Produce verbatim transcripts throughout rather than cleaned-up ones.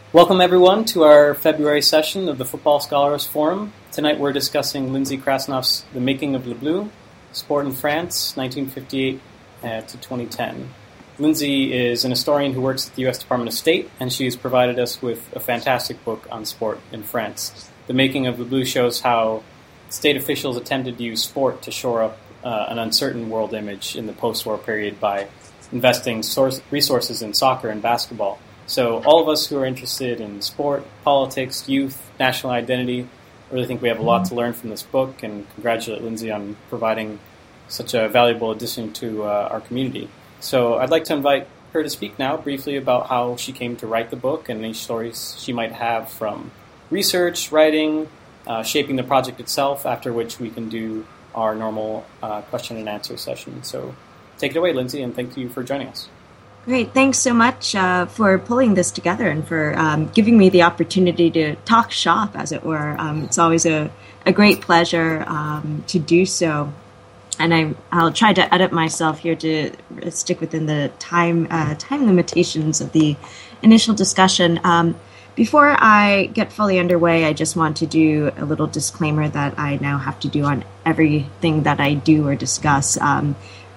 Welcome, everyone, to our February session of the Football Scholars Forum. Tonight we're discussing Lindsay Krasnoff's The Making of Le Bleu, Sport in France, nineteen fifty-eight uh, to twenty ten. Lindsay is an historian who works at the U S Department of State, and she's provided us with a fantastic book on sport in France. The Making of Le Bleu shows how state officials attempted to use sport to shore up uh, an uncertain world image in the post-war period by investing source- resources in soccer and basketball. So all of us who are interested in sport, politics, youth, national identity, I really think we have a lot to learn from this book, and congratulate Lindsay on providing such a valuable addition to uh, our community. So I'd like to invite her to speak now briefly about how she came to write the book and any stories she might have from research, writing, uh, shaping the project itself, after which we can do our normal uh, question and answer session. So take it away, Lindsay, and thank you for joining us. Great. Thanks so much uh, for pulling this together and for um, giving me the opportunity to talk shop, as it were. Um, it's always a, a great pleasure um, to do so. And I, I'll try to edit myself here to stick within the time uh, time limitations of the initial discussion. Um, before I get fully underway, I just want to do a little disclaimer that I now have to do on everything that I do or discuss. Um,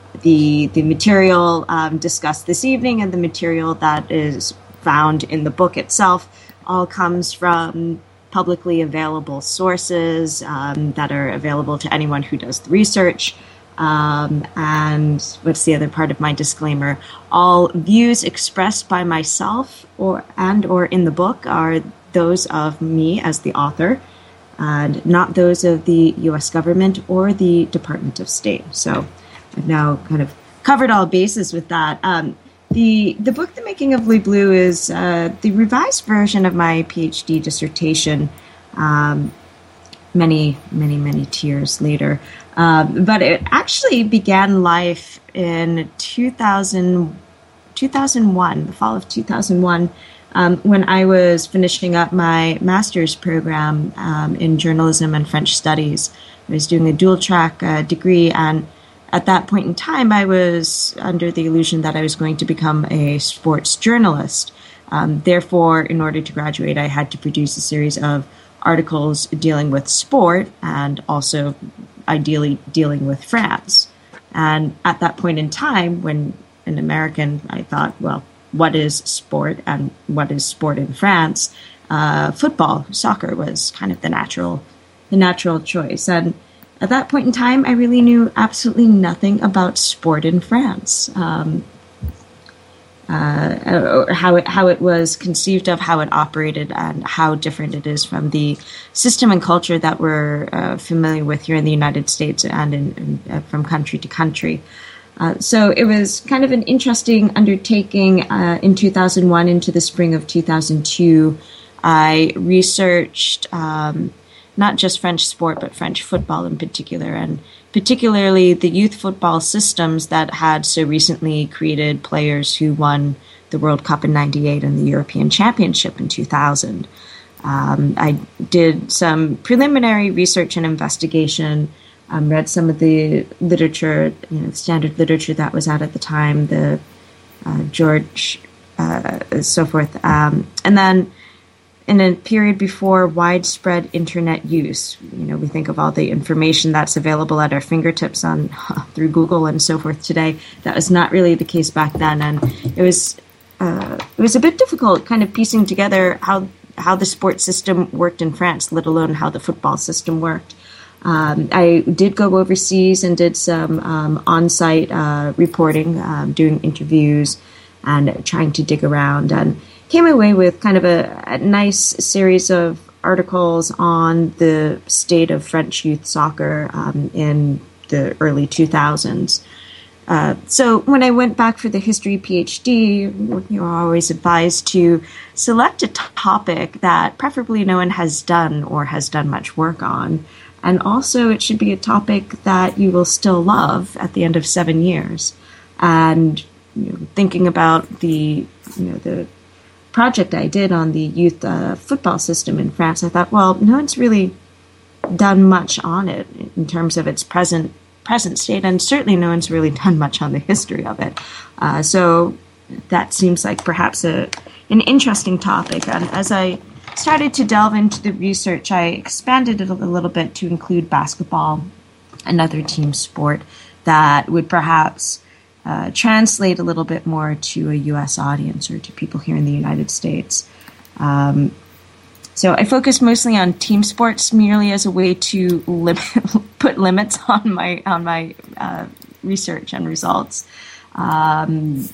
The the material um, discussed this evening and the material that is found in the book itself all comes from publicly available sources um, that are available to anyone who does the research. Um, and what's the other part of my disclaimer? All views expressed by myself or and or in the book are those of me as the author, and not those of the U S government or the Department of State. So I've now kind of covered all bases with that. Um, the the book, The Making of Le Bleu, is uh, the revised version of my PhD dissertation um, many, many, many years later. Um, but it actually began life in two thousand, two thousand one, the fall of two thousand one, um, when I was finishing up my master's program um, in journalism and French studies. I was doing a dual-track uh, degree, and at that point in time, I was under the illusion that I was going to become a sports journalist. Um, therefore, in order to graduate, I had to produce a series of articles dealing with sport and also ideally dealing with France. And at that point in time, when an American, I thought, well, what is sport and what is sport in France? Uh, football, soccer was kind of the natural, the natural choice. And at that point in time, I really knew absolutely nothing about sport in France, um, uh, or how it how it was conceived of, how it operated, and how different it is from the system and culture that we're uh, familiar with here in the United States and in, in, uh, from country to country. Uh, so it was kind of an interesting undertaking. Uh, in two thousand one, into the spring of two thousand two, I researched Um, not just French sport, but French football in particular, and particularly the youth football systems that had so recently created players who won the World Cup in ninety-eight and the European Championship in two thousand. Um, I did some preliminary research and investigation, um, read some of the literature, you know, standard literature that was out at the time, the uh, George, uh, so forth, um, and then in a period before widespread internet use. You know, we think of all the information that's available at our fingertips on through Google and so forth today. That was not really the case back then, and it was uh, it was a bit difficult kind of piecing together how how the sports system worked in France, let alone how the football system worked. Um, I did go overseas and did some um, on-site uh, reporting, um, doing interviews and trying to dig around, and came away with kind of a, a nice series of articles on the state of French youth soccer um, in the early two thousands. Uh, so when I went back for the history PhD, you're always advised to select a topic that preferably no one has done or has done much work on. And also it should be a topic that you will still love at the end of seven years. And you know, thinking about the, you know, the project I did on the youth uh, football system in France, I thought, well, no one's really done much on it in terms of its present present state, and certainly no one's really done much on the history of it. Uh, so that seems like perhaps a an interesting topic. And as I started to delve into the research, I expanded it a little bit to include basketball, another team sport that would perhaps uh, translate a little bit more to a U S audience or to people here in the United States. Um, so I focused mostly on team sports merely as a way to lim- put limits on my on my uh, research and results. Um,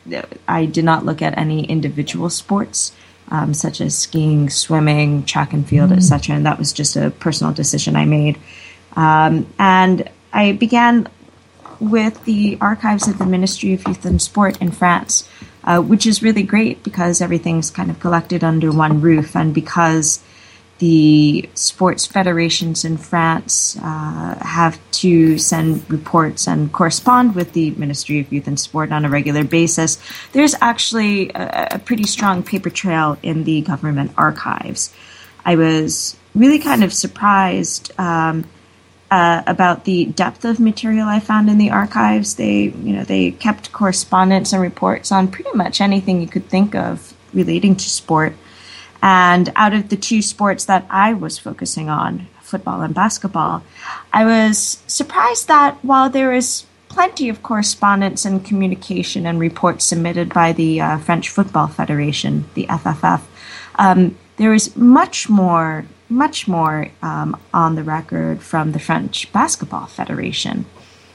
I did not look at any individual sports, um, such as skiing, swimming, track and field, mm-hmm. et cetera. And that was just a personal decision I made. Um, and I began with the archives of the Ministry of Youth and Sport in France, uh, which is really great because everything's kind of collected under one roof, and because the sports federations in France uh, have to send reports and correspond with the Ministry of Youth and Sport on a regular basis, there's actually a, a pretty strong paper trail in the government archives. I was really kind of surprised um, uh, about the depth of material I found in the archives. They, you know, they kept correspondence and reports on pretty much anything you could think of relating to sport. And out of the two sports that I was focusing on, football and basketball, I was surprised that while there is plenty of correspondence and communication and reports submitted by the uh, French Football Federation, the F F F, um, there is much more, much more um, on the record from the French Basketball Federation.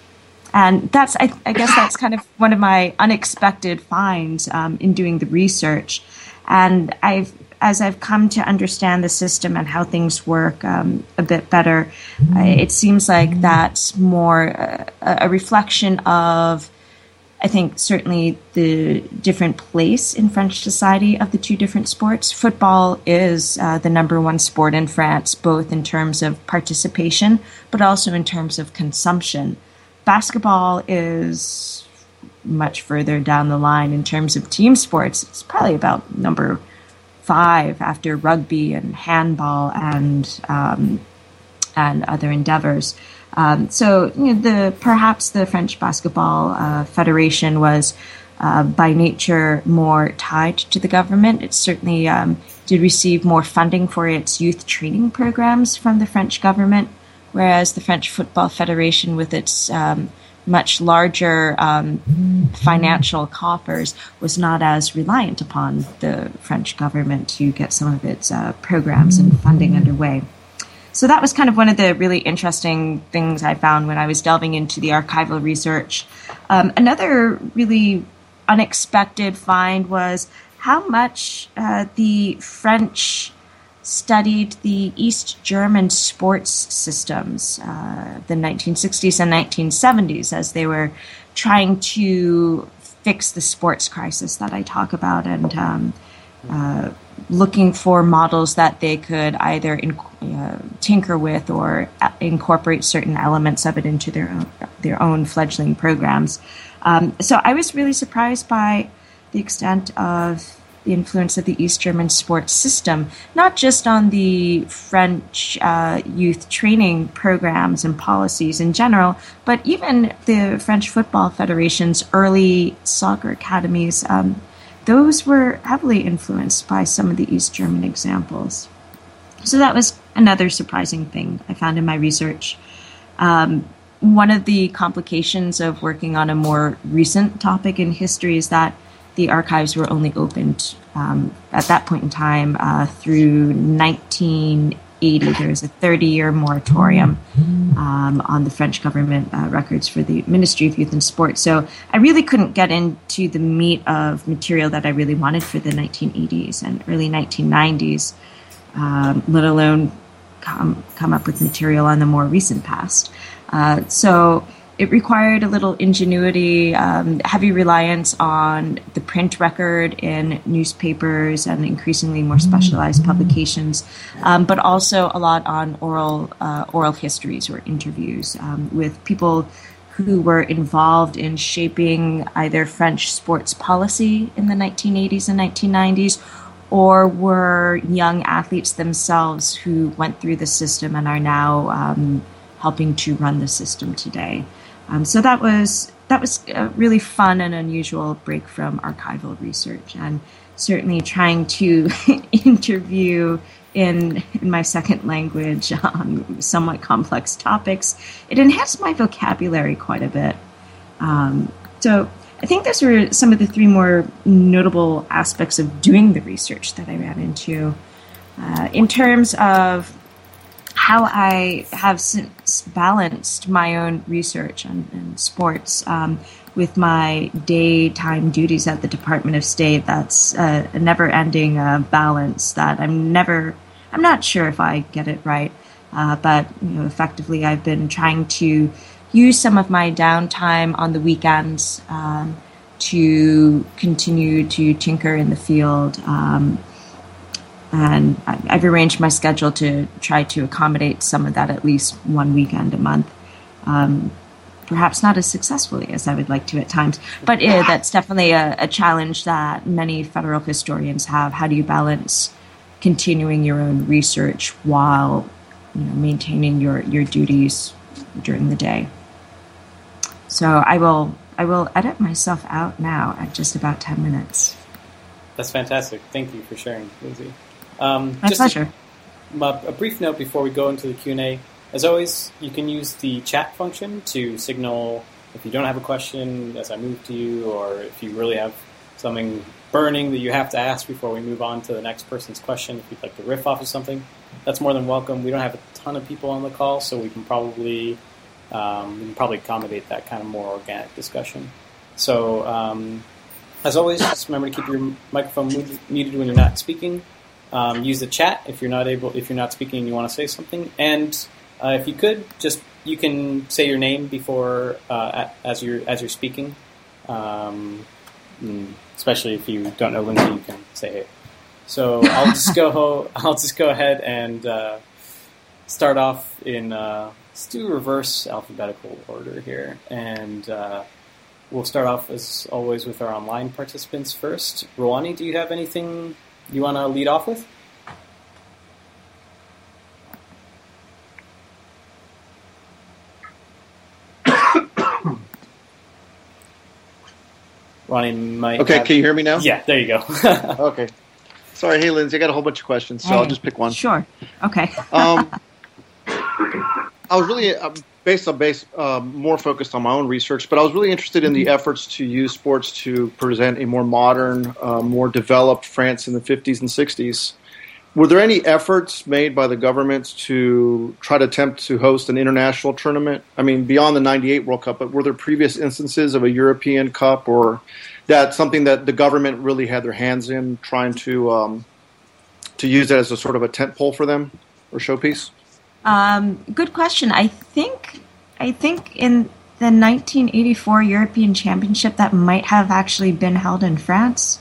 And that's, I, I guess that's kind of one of my unexpected finds um, in doing the research. And I've As I've come to understand the system and how things work um, a bit better, uh, it seems like that's more uh, a reflection of, I think, certainly the different place in French society of the two different sports. Football is uh, the number one sport in France, both in terms of participation, but also in terms of consumption. Basketball is much further down the line in terms of team sports. It's probably about number five after rugby and handball and um, and other endeavors. Um, so you know, the perhaps the French Basketball uh, Federation was uh, by nature more tied to the government. It certainly um, did receive more funding for its youth training programs from the French government, whereas the French Football Federation, with its um, much larger um, financial coffers, was not as reliant upon the French government to get some of its uh, programs and funding underway. So that was kind of one of the really interesting things I found when I was delving into the archival research. Um, another really unexpected find was how much uh, the French studied the East German sports systems, uh, the nineteen sixties and nineteen seventies, as they were trying to fix the sports crisis that I talk about, and um, uh, looking for models that they could either in, uh, tinker with or incorporate certain elements of it into their own, their own fledgling programs. Um, so I was really surprised by the extent of the influence of the East German sports system, not just on the French uh, youth training programs and policies in general, but even the French Football Federation's early soccer academies. Um, those were heavily influenced by some of the East German examples. So that was another surprising thing I found in my research. Um, one of the complications of working on a more recent topic in history is that the archives were only opened um, at that point in time uh, through nineteen eighty. There was a thirty-year moratorium um, on the French government uh, records for the Ministry of Youth and Sport. So I really couldn't get into the meat of material that I really wanted for the nineteen eighties and early nineteen nineties, um, let alone come, come up with material on the more recent past. Uh, so it required a little ingenuity, um, heavy reliance on the print record in newspapers and increasingly more specialized publications, um, but also a lot on oral uh, oral histories or interviews um, with people who were involved in shaping either French sports policy in the nineteen eighties and nineteen nineties, or were young athletes themselves who went through the system and are now um, helping to run the system today. Um, so that was that was a really fun and unusual break from archival research, and certainly trying to interview in, in my second language on somewhat complex topics, it enhanced my vocabulary quite a bit. Um, so I think those were some of the three more notable aspects of doing the research that I ran into. Uh, in terms of how I have since balanced my own research on, on sports um, with my daytime duties at the Department of State, that's a, a never-ending uh, balance that I'm never, I'm not sure if I get it right, uh, but you know, effectively I've been trying to use some of my downtime on the weekends um, to continue to tinker in the field. Um, And I've arranged my schedule to try to accommodate some of that at least one weekend a month. Um, perhaps not as successfully as I would like to at times, but uh, that's definitely a, a challenge that many federal historians have. How do you balance continuing your own research while you know, maintaining your, your duties during the day? So I will I will edit myself out now at just about ten minutes. That's fantastic. Thank you for sharing, Lindsay. Um, My just pleasure. A, a brief note before we go into the Q and A. As always, you can use the chat function to signal if you don't have a question as I move to you, or if you really have something burning that you have to ask before we move on to the next person's question. If you'd like to riff off of something, that's more than welcome. We don't have a ton of people on the call, so we can probably um, we can probably accommodate that kind of more organic discussion. So, um, as always, just remember to keep your microphone muted when you're not speaking. Um, use the chat if you're not able, if you're not speaking and you want to say something. And uh, if you could, just you can say your name before uh, as you're as you're speaking. Um, especially if you don't know Lindsay, you can say it. So I'll just go. I'll just go ahead and uh, start off in. Uh, let's do reverse alphabetical order here, and uh, we'll start off as always with our online participants first. Rouhani, do you have anything you want to lead off with? Ronnie might. Okay, have... can you hear me now? Yeah, there you go. Okay. Sorry, hey Lindsay, I got a whole bunch of questions, so Hey, I'll just pick one. Sure. Okay. um, I was really uh, based on base uh, more focused on my own research, but I was really interested in the efforts to use sports to present a more modern, uh, more developed France in the fifties and sixties. Were there any efforts made by the governments to try to attempt to host an international tournament? I mean, beyond the ninety-eight World Cup, but were there previous instances of a European Cup, or that something that the government really had their hands in, trying to um, to use that as a sort of a tentpole for them or showpiece? Um, good question. I think I think in the nineteen eighty-four European Championship that might have actually been held in France.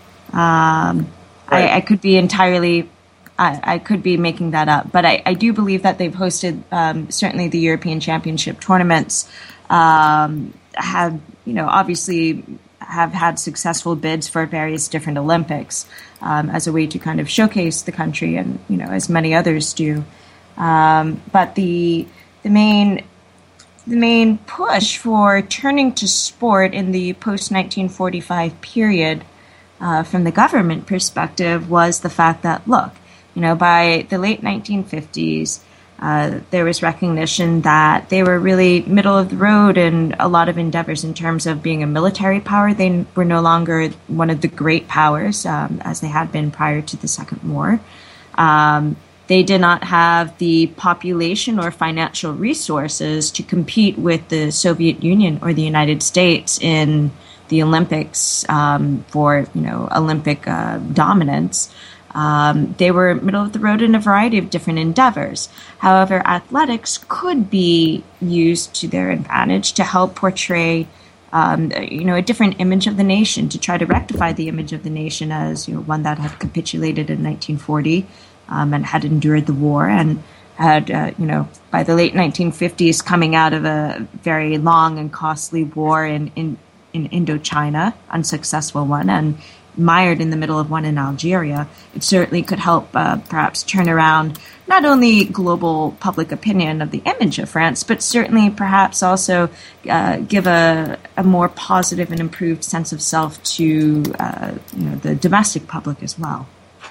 Um, right. I, I could be entirely, I, I could be making that up, but I, I do believe that they've hosted um, certainly the European Championship tournaments. Um, have you know obviously have had successful bids for various different Olympics um, as a way to kind of showcase the country, and you know as many others do. Um, but the the main the main push for turning to sport in the post nineteen forty-five period, uh, from the government perspective, was the fact that look, you know, by the late nineteen fifties, uh, there was recognition that they were really middle of the road in a lot of endeavors in terms of being a military power. They were no longer one of the great powers um, as they had been prior to the Second War. Um, They did not have the population or financial resources to compete with the Soviet Union or the United States in the Olympics um, for, you know, Olympic uh, dominance. Um, they were middle of the road in a variety of different endeavors. However, athletics could be used to their advantage to help portray, um, you know, a different image of the nation, to try to rectify the image of the nation as, you know, one that had capitulated in nineteen forty. Um, and had endured the war and had, uh, you know, by the late nineteen fifties, coming out of a very long and costly war in, in, in Indochina, unsuccessful one, and mired in the middle of one in Algeria, it certainly could help uh, perhaps turn around not only global public opinion of the image of France, but certainly perhaps also uh, give a, a more positive and improved sense of self to uh, you know, the domestic public as well.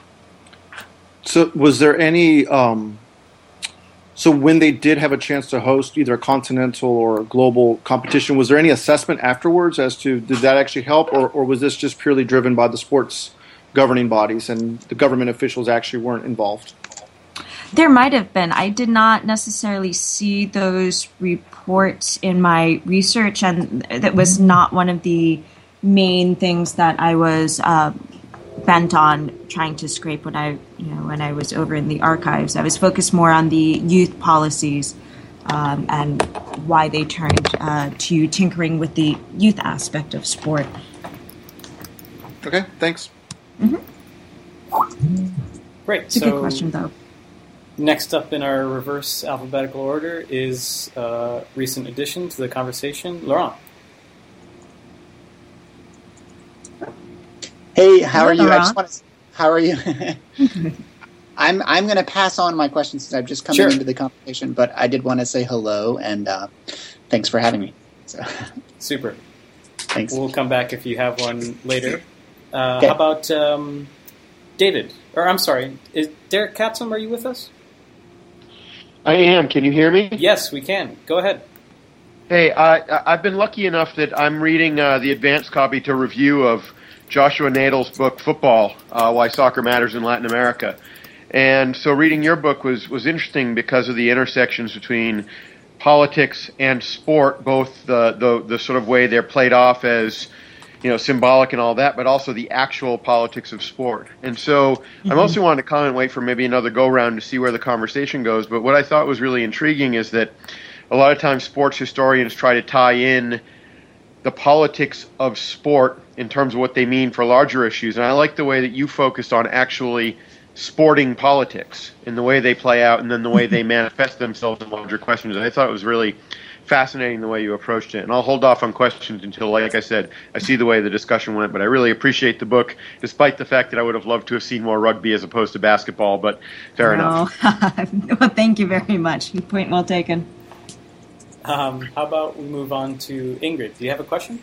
So was there any, um, so when they did have a chance to host either a continental or a global competition, was there any assessment afterwards as to did that actually help, or, or was this just purely driven by the sports governing bodies and the government officials actually weren't involved? There might have been. I did not necessarily see those reports in my research, and that was not one of the main things that I was uh, bent on trying to scrape when I, you know, when I was over in the archives. I was focused more on the youth policies um, and why they turned uh, to tinkering with the youth aspect of sport. Okay, thanks. Mm-hmm. Great. It's a so good question, though. Next up in our reverse alphabetical order is a recent addition to the conversation, Laurent. Hey, how are you? Laurent. I just want to. How are you? I'm I'm going to pass on my questions since I've just come Sure. into the conversation, but I did want to say hello and uh, thanks for having me. So, Super. thanks. We'll come back if you have one later. Uh, Okay. How about um, David? Or I'm sorry, is Derek Katzum, are you with us? I am. Can you hear me? Yes, we can. Go ahead. Hey, I, I've been lucky enough that I'm reading uh, the advanced copy to review of Joshua Nadel's book, Football, uh, Why Soccer Matters in Latin America. And so reading your book was, was interesting because of the intersections between politics and sport, both the, the, the sort of way they're played off as, you know, symbolic and all that, but also the actual politics of sport. And so mm-hmm. I mostly wanted to comment, wait for maybe another go-round to see where the conversation goes. But what I thought was really intriguing is that a lot of times sports historians try to tie in the politics of sport in terms of what they mean for larger issues. And I like the way that you focused on actually sporting politics and the way they play out and then the way they manifest themselves in larger questions. And I thought it was really fascinating the way you approached it. And I'll hold off on questions until, like I said, I see the way the discussion went. But I really appreciate the book, despite the fact that I would have loved to have seen more rugby as opposed to basketball. But fair oh. enough. Well, thank you very much. Point well taken. Um, how about we move on to Ingrid? Do you have a question?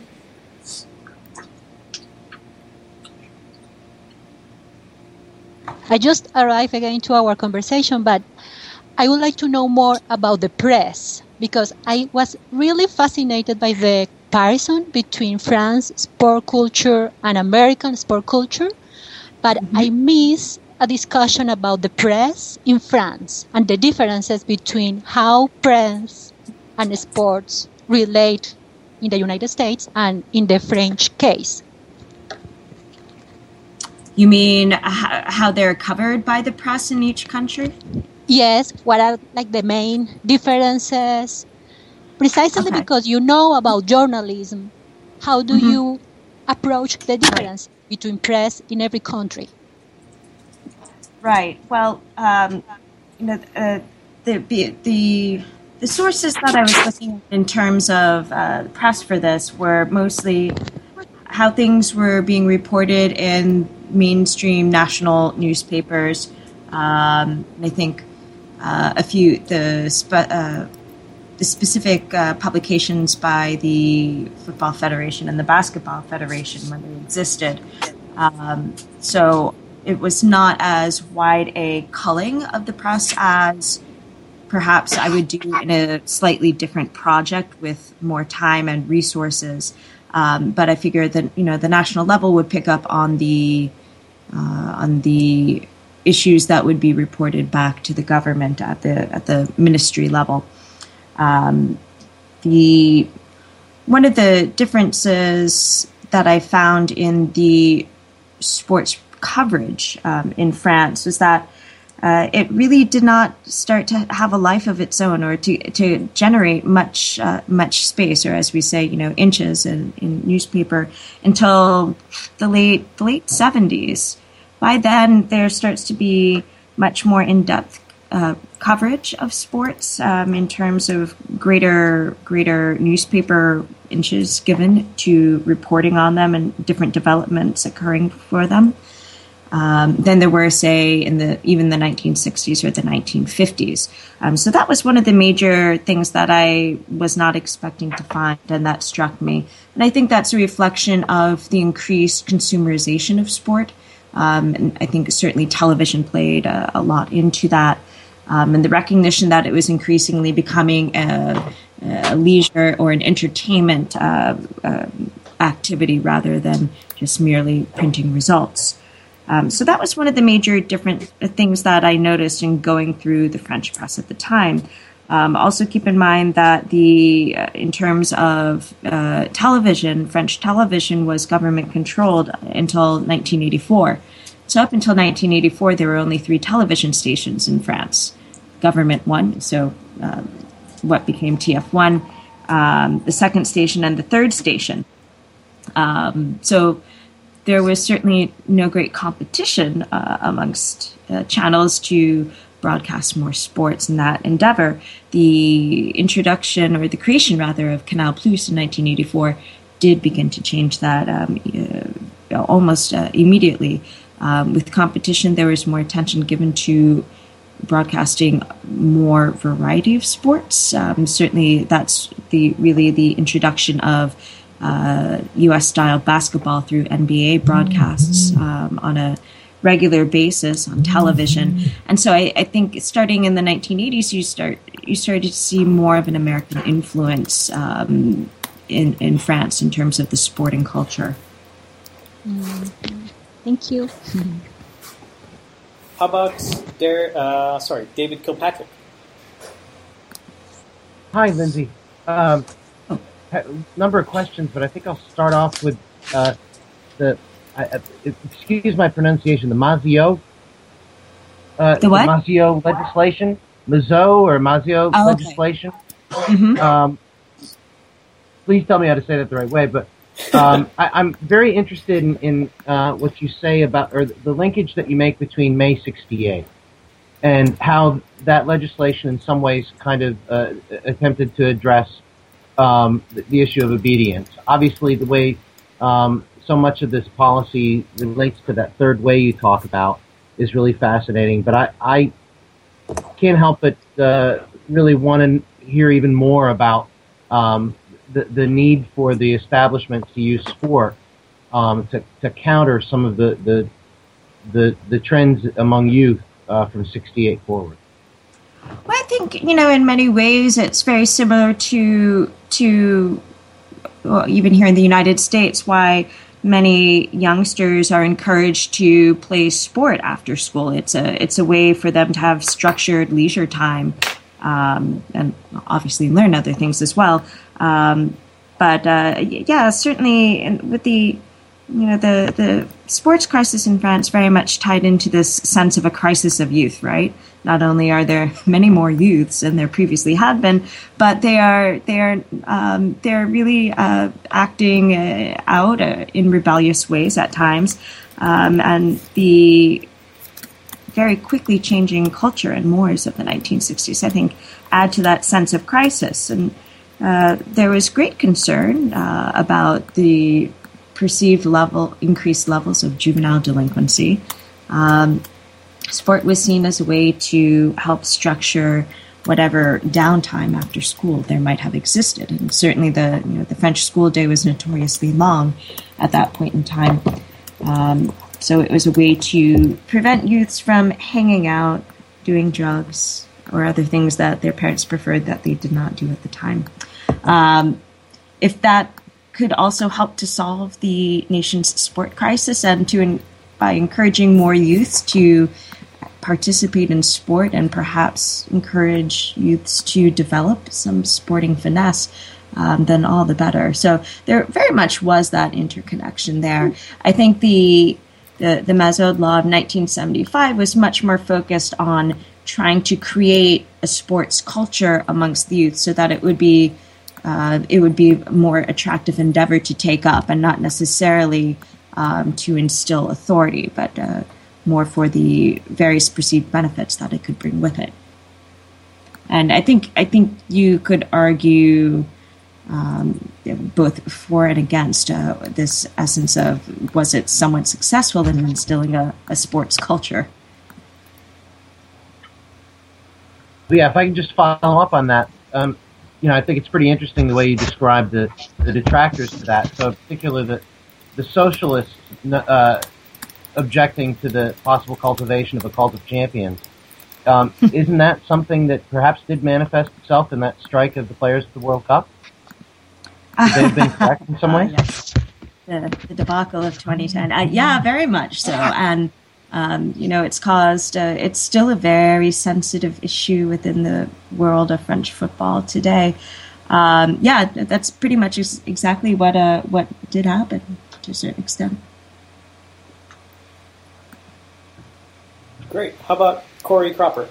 I just arrived again to our conversation, but I would like to know more about the press, because I was really fascinated by the comparison between France sport culture and American sport culture, but mm-hmm. I miss a discussion about the press in France and the differences between how press and sports relate in the United States and in the French case. You mean how they're covered by the press in each country? Yes, what are like the main differences? Precisely okay. because you know about journalism, how do mm-hmm. you approach the difference right. between press in every country? Right. Well, um, you know, uh, the the the sources that I was looking at in terms of uh, press for this were mostly how things were being reported in mainstream national newspapers. Um, I think uh, a few the spe- uh, the specific uh, publications by the Football Federation and the Basketball Federation when they existed. Um, so it was not as wide a culling of the press as perhaps I would do in a slightly different project with more time and resources. Um, but I figured that, you know, the national level would pick up on the uh, on the issues that would be reported back to the government at the at the ministry level. Um, the one of the differences that I found in the sports coverage um, in France was that uh, it really did not start to have a life of its own, or to to generate much uh, much space, or as we say, you know, inches in, in newspaper until the late the late seventies. By then, there starts to be much more in-depth uh, coverage of sports um, in terms of greater greater newspaper inches given to reporting on them and different developments occurring for them um, than there were, say, in the even the nineteen sixties or the nineteen fifties. Um, so that was one of the major things that I was not expecting to find, and that struck me. And I think that's a reflection of the increased consumerization of sport. Um, and I think certainly television played a, a lot into that. Um, and the recognition that it was increasingly becoming a, a leisure or an entertainment uh, uh, activity rather than just merely printing results. Um, so that was one of the major different things that I noticed in going through the French press at the time. Um, also keep in mind that the uh, in terms of uh, television, French television was government controlled until nineteen eighty-four. So up until nineteen eighty-four, there were only three television stations in France. Government one, so um, what became T F one, um, the second station, and the third station. Um, so there was certainly no great competition uh, amongst uh, channels to broadcast more sports in that endeavor. The introduction, or the creation rather, of Canal Plus in nineteen eighty-four did begin to change that um, uh, almost uh, immediately. Um, with competition, there was more attention given to broadcasting more variety of sports. Um, certainly, that's the really the introduction of uh, U S style basketball through N B A broadcasts um, on a regular basis on television. And so I, I think starting in the nineteen eighties, you start you started to see more of an American influence um, in in France in terms of the sporting culture. Mm-hmm. Thank you. How about Der, uh, sorry, David Kilpatrick? Hi, Lindsay. Um, oh. A number of questions, but I think I'll start off with uh, the, I, excuse my pronunciation, the Maziot? Uh, the what? The Maziot legislation? Maziot or Maziot oh, okay. legislation? Mm-hmm. Um, please tell me how to say that the right way, but um, I, I'm very interested in, in uh, what you say about, or the linkage that you make between May sixty-eight and how that legislation in some ways kind of uh, attempted to address um, the, the issue of obedience. Obviously, the way um, so much of this policy relates to that third way you talk about is really fascinating, but I, I can't help but uh, really want to hear even more about um, The, the need for the establishment to use sport um, to, to counter some of the the the, the trends among youth uh, from sixty-eight forward. Well, I think, you know, in many ways it's very similar to to well, even here in the United States, why many youngsters are encouraged to play sport after school. It's a it's a way for them to have structured leisure time um, and obviously learn other things as well. Um, but uh, yeah, certainly with the you know the the sports crisis in France very much tied into this sense of a crisis of youth, right? Not only are there many more youths than there previously had been, but they are they are um, they're really uh, acting uh, out uh, in rebellious ways at times, um, and the very quickly changing culture and mores of the nineteen sixties, I think, add to that sense of crisis. And uh, there was great concern uh, about the perceived level, increased levels of juvenile delinquency. Um, sport was seen as a way to help structure whatever downtime after school there might have existed, and certainly the you know the French school day was notoriously long at that point in time. Um, so it was a way to prevent youths from hanging out, doing drugs, or other things that their parents preferred that they did not do at the time. Um, if that could also help to solve the nation's sport crisis, and to by encouraging more youths to participate in sport and perhaps encourage youths to develop some sporting finesse, um, then all the better. So there very much was that interconnection there. I think the the, the Maziot law of nineteen seventy-five was much more focused on trying to create a sports culture amongst the youth so that it would be uh, it would be a more attractive endeavor to take up, and not necessarily um, to instill authority, but uh, more for the various perceived benefits that it could bring with it. And I think I think you could argue um, both for and against uh, this essence of, was it somewhat successful in instilling a, a sports culture? Yeah, if I can just follow up on that, um, you know, I think it's pretty interesting the way you describe the, the detractors to that. So, in particular, the the socialists uh, objecting to the possible cultivation of a cult of champions. Um, isn't that something that perhaps did manifest itself in that strike of the players at the World Cup? Have they been correct in some ways? Uh, yes. The, the debacle of twenty ten. Uh, yeah, very much so. And, um, you know, it's caused, uh, it's still a very sensitive issue within the world of French football today. Um, yeah, that's pretty much ex- exactly what uh, what did happen to a certain extent. Great. How about Corey Cropper?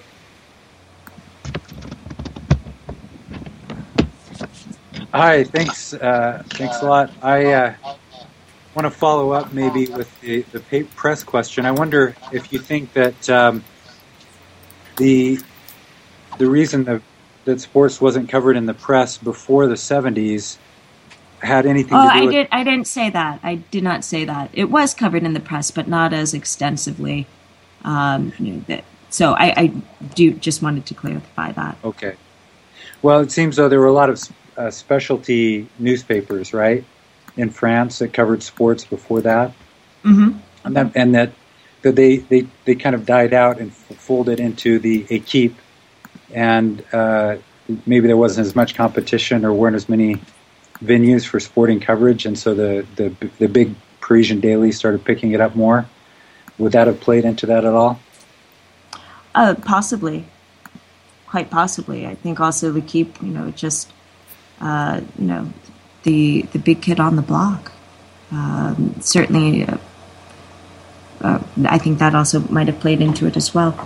Hi, thanks. Uh, thanks a lot. I uh, want to follow up maybe with the, the press question. I wonder if you think that um, the the reason that, that sports wasn't covered in the press before the seventies had anything oh, to do I with... did, I didn't say that. I did not say that. It was covered in the press, but not as extensively. Um, you know, that, so I, I do just wanted to clarify that. Okay. Well, it seems though there were a lot of uh, specialty newspapers, right, in France that covered sports before that, mm-hmm. and that, and that, that they, they, they kind of died out and f- folded into the Equipe, and uh, maybe there wasn't as much competition or weren't as many venues for sporting coverage, and so the, the, the big Parisian dailies started picking it up more. Would that have played into that at all? Uh, possibly, quite possibly. I think also we keep, you know, just, uh, you know, the the big kid on the block. Um, certainly, uh, uh, I think that also might have played into it as well.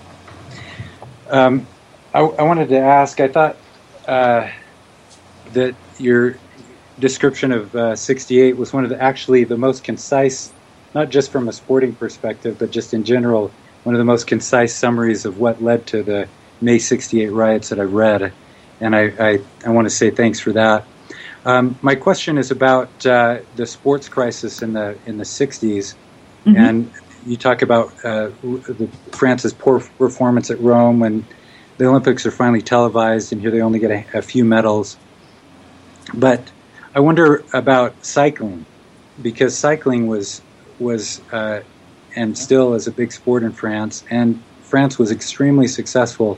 Um, I, I wanted to ask. I thought uh, that your description of uh, sixty-eight was one of the actually the most concise. Not just from a sporting perspective, but just in general, one of the most concise summaries of what led to the May sixty-eight riots that I've read. And I, I, I want to say thanks for that. Um, my question is about uh, the sports crisis in the in the sixties. Mm-hmm. And you talk about uh, the, France's poor performance at Rome when the Olympics are finally televised, and here they only get a, a few medals. But I wonder about cycling, because cycling was... was uh, and still is a big sport in France, and France was extremely successful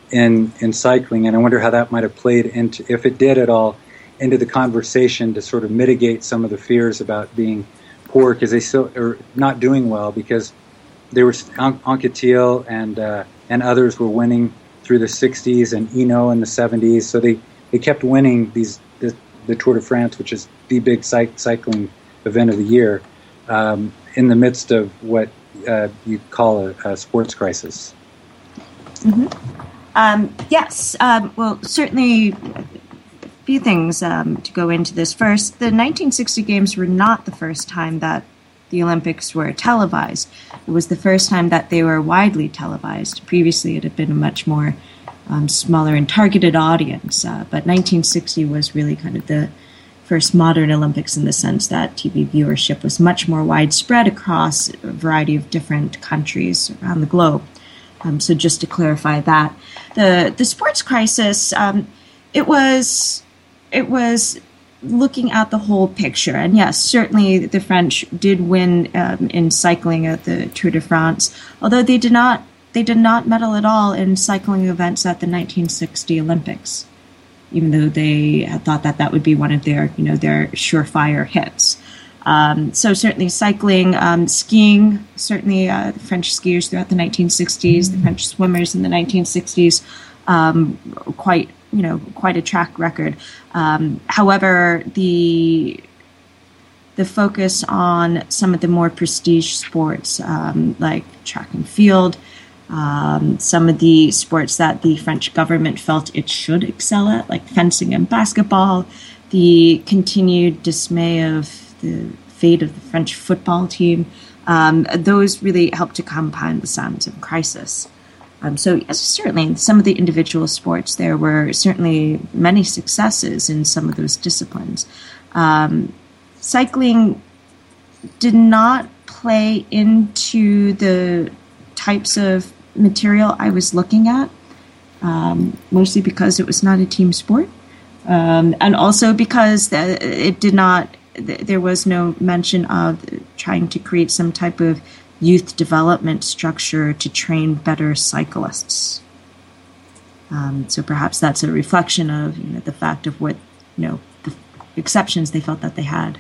in in cycling, and I wonder how that might have played into, if it did at all, into the conversation to sort of mitigate some of the fears about being poor, because they still are not doing well, because there were Anquetil and uh, and others were winning through the sixties, and Hinault in the seventies, so they, they kept winning these the, the Tour de France, which is the big cy- cycling event of the year. Um, in the midst of what uh, you call a, a sports crisis. Mm-hmm. Um, yes, um, well, certainly a few things um, to go into this. First, the nineteen sixty Games were not the first time that the Olympics were televised. It was the first time that they were widely televised. Previously, it had been a much more um, smaller and targeted audience, uh, but nineteen sixty was really kind of the first modern Olympics in the sense that T V viewership was much more widespread across a variety of different countries around the globe. Um, so just to clarify that, the the sports crisis, um, it was it was looking at the whole picture. And yes, certainly the French did win um, in cycling at the Tour de France, although they did not they did not medal at all in cycling events at the nineteen sixty Olympics, even though they had thought that that would be one of their, you know, their surefire hits. Um, so certainly cycling, um, skiing, certainly uh, the French skiers throughout the nineteen sixties, the French swimmers in the nineteen sixties, um, quite, you know, quite a track record. Um, however, the the focus on some of the more prestige sports, um, like track and field, Um, some of the sports that the French government felt it should excel at, like fencing and basketball, the continued dismay of the fate of the French football team, um, those really helped to compound the signs of crisis. Um, so yes, certainly in some of the individual sports, there were certainly many successes in some of those disciplines. Um, cycling did not play into the types of material I was looking at, um, mostly because it was not a team sport, um, and also because the, it did not, th- there was no mention of trying to create some type of youth development structure to train better cyclists. Um, so perhaps that's a reflection of, you know, the fact of what, you know, the exceptions they felt that they had.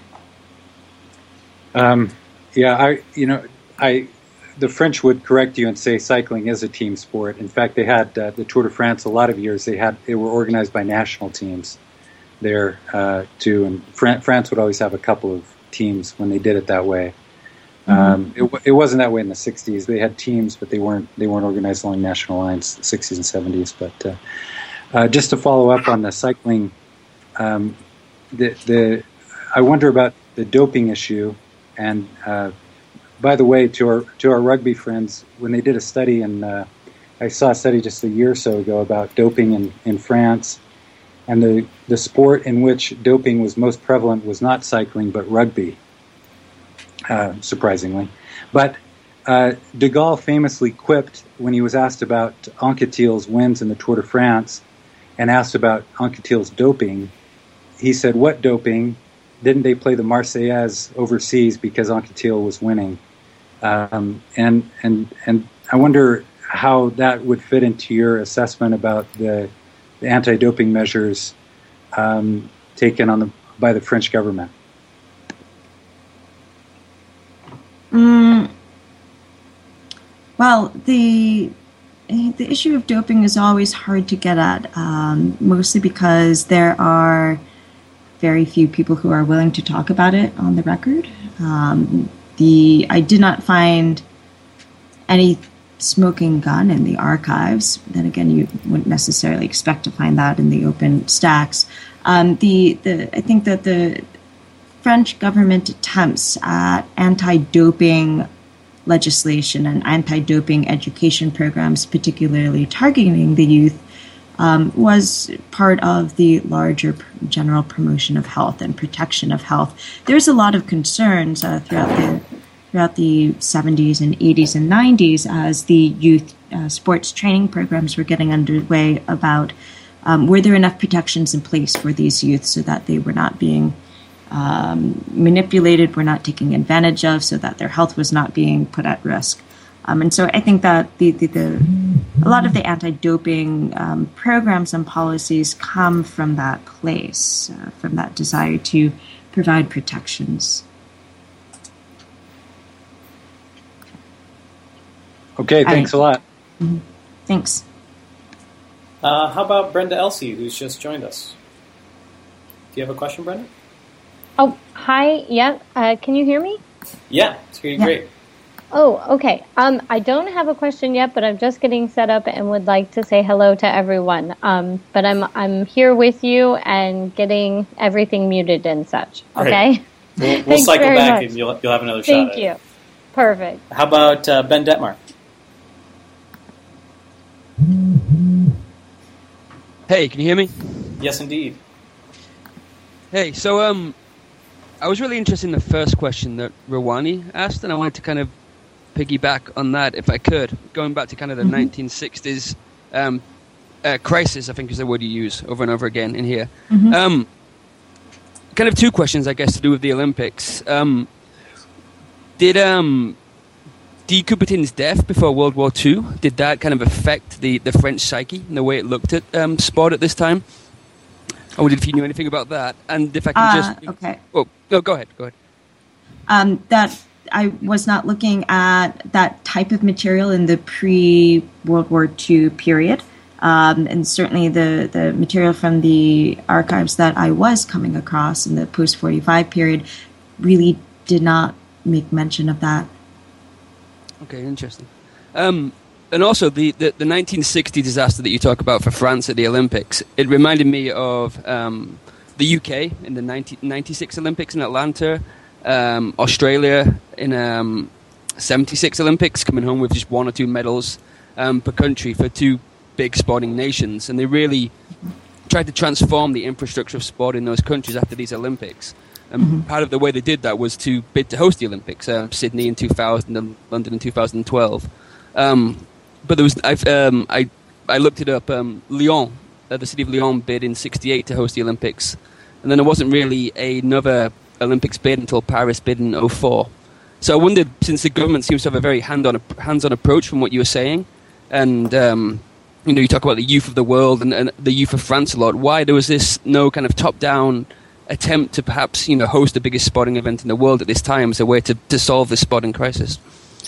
Um, yeah, I, you know, I, the French would correct you and say cycling is a team sport. In fact, they had uh, the Tour de France. A lot of years they had they were organized by national teams there uh, too, and Fran- France would always have a couple of teams when they did it that way. Um, it, it wasn't that way in the sixties. They had teams, but they weren't they weren't organized along national lines, the sixties and seventies. But uh, uh, just to follow up on the cycling, um, the the I wonder about the doping issue. And uh, by the way, to our to our rugby friends, when they did a study, and uh, I saw a study just a year or so ago about doping in, in France, and the the sport in which doping was most prevalent was not cycling but rugby. Uh, surprisingly. But uh, de Gaulle famously quipped when he was asked about Anquetil's wins in the Tour de France and asked about Anquetil's doping. He said, "What doping? Didn't they play the Marseillaise overseas because Anquetil was winning?" Um, and and and I wonder how that would fit into your assessment about the, the anti-doping measures um, taken on the by the French government. Mm, well, the the issue of doping is always hard to get at, um, mostly because there are very few people who are willing to talk about it on the record. Um, the I did not find any smoking gun in the archives. Then again, you wouldn't necessarily expect to find that in the open stacks. Um, the the I think that the French government attempts at anti-doping legislation and anti-doping education programs, particularly targeting the youth, um, was part of the larger general promotion of health and protection of health. There's a lot of concerns uh, throughout the throughout the seventies and eighties and nineties as the youth uh, sports training programs were getting underway about um, were there enough protections in place for these youth so that they were not being Um, manipulated, were not taking advantage of, so that their health was not being put at risk. Um, and so I think that the, the, the a lot of the anti-doping um, programs and policies come from that place, uh, from that desire to provide protections. Okay, thanks I, a lot. Mm-hmm. Thanks. Uh, how about Brenda Elsey, who's just joined us? Do you have a question, Brenda? Oh, hi. Yeah. Uh, can you hear me? Yeah, it's pretty yeah. great. Oh, okay. Um, I don't have a question yet, but I'm just getting set up and would like to say hello to everyone. Um, but I'm I'm here with you and getting everything muted and such. Okay. Right. We'll, we'll cycle back much. and you'll you'll have another shot. Thank at you. It. Perfect. How about uh, Ben Detmar? Hey, can you hear me? Yes, indeed. Hey, so um. I was really interested in the first question that Rawani asked, and I wanted to kind of piggyback on that if I could, going back to kind of the mm-hmm. nineteen sixties um, uh, crisis, I think is the word you use over and over again in here. Mm-hmm. Um, kind of two questions, I guess, to do with the Olympics. Um, did um, De Coubertin's death before World War Two, did that kind of affect the, the French psyche and the way it looked at um, sport at this time? I wondered if you knew anything about that, and if I could uh, just... Okay. Oh, no, go ahead, go ahead. Um, that I was not looking at that type of material in the pre-World War Two period, um, and certainly the, the material from the archives that I was coming across in the post forty-five period really did not make mention of that. Okay, interesting. Um, And also, the, the, the nineteen sixty disaster that you talk about for France at the Olympics, it reminded me of um, the U K in the nineteen ninety-six Olympics in Atlanta, um, Australia in um, seventy-six Olympics, coming home with just one or two medals, um, per country for two big sporting nations, and they really tried to transform the infrastructure of sport in those countries after these Olympics. And mm-hmm. part of the way they did that was to bid to host the Olympics, uh, Sydney in two thousand and London in two thousand twelve. Um, but there was I've, um, I I looked it up. Um, Lyon, uh, the city of Lyon, bid in sixty-eight to host the Olympics, and then there wasn't really another Olympics bid until Paris bid in oh four. So I wondered, since the government seems to have a very hand-on hands-on approach from what you were saying, and um, you know, you talk about the youth of the world and, and the youth of France a lot, why there was this no kind of top-down attempt to perhaps, you know, host the biggest sporting event in the world at this time as a way to, to solve this sporting crisis?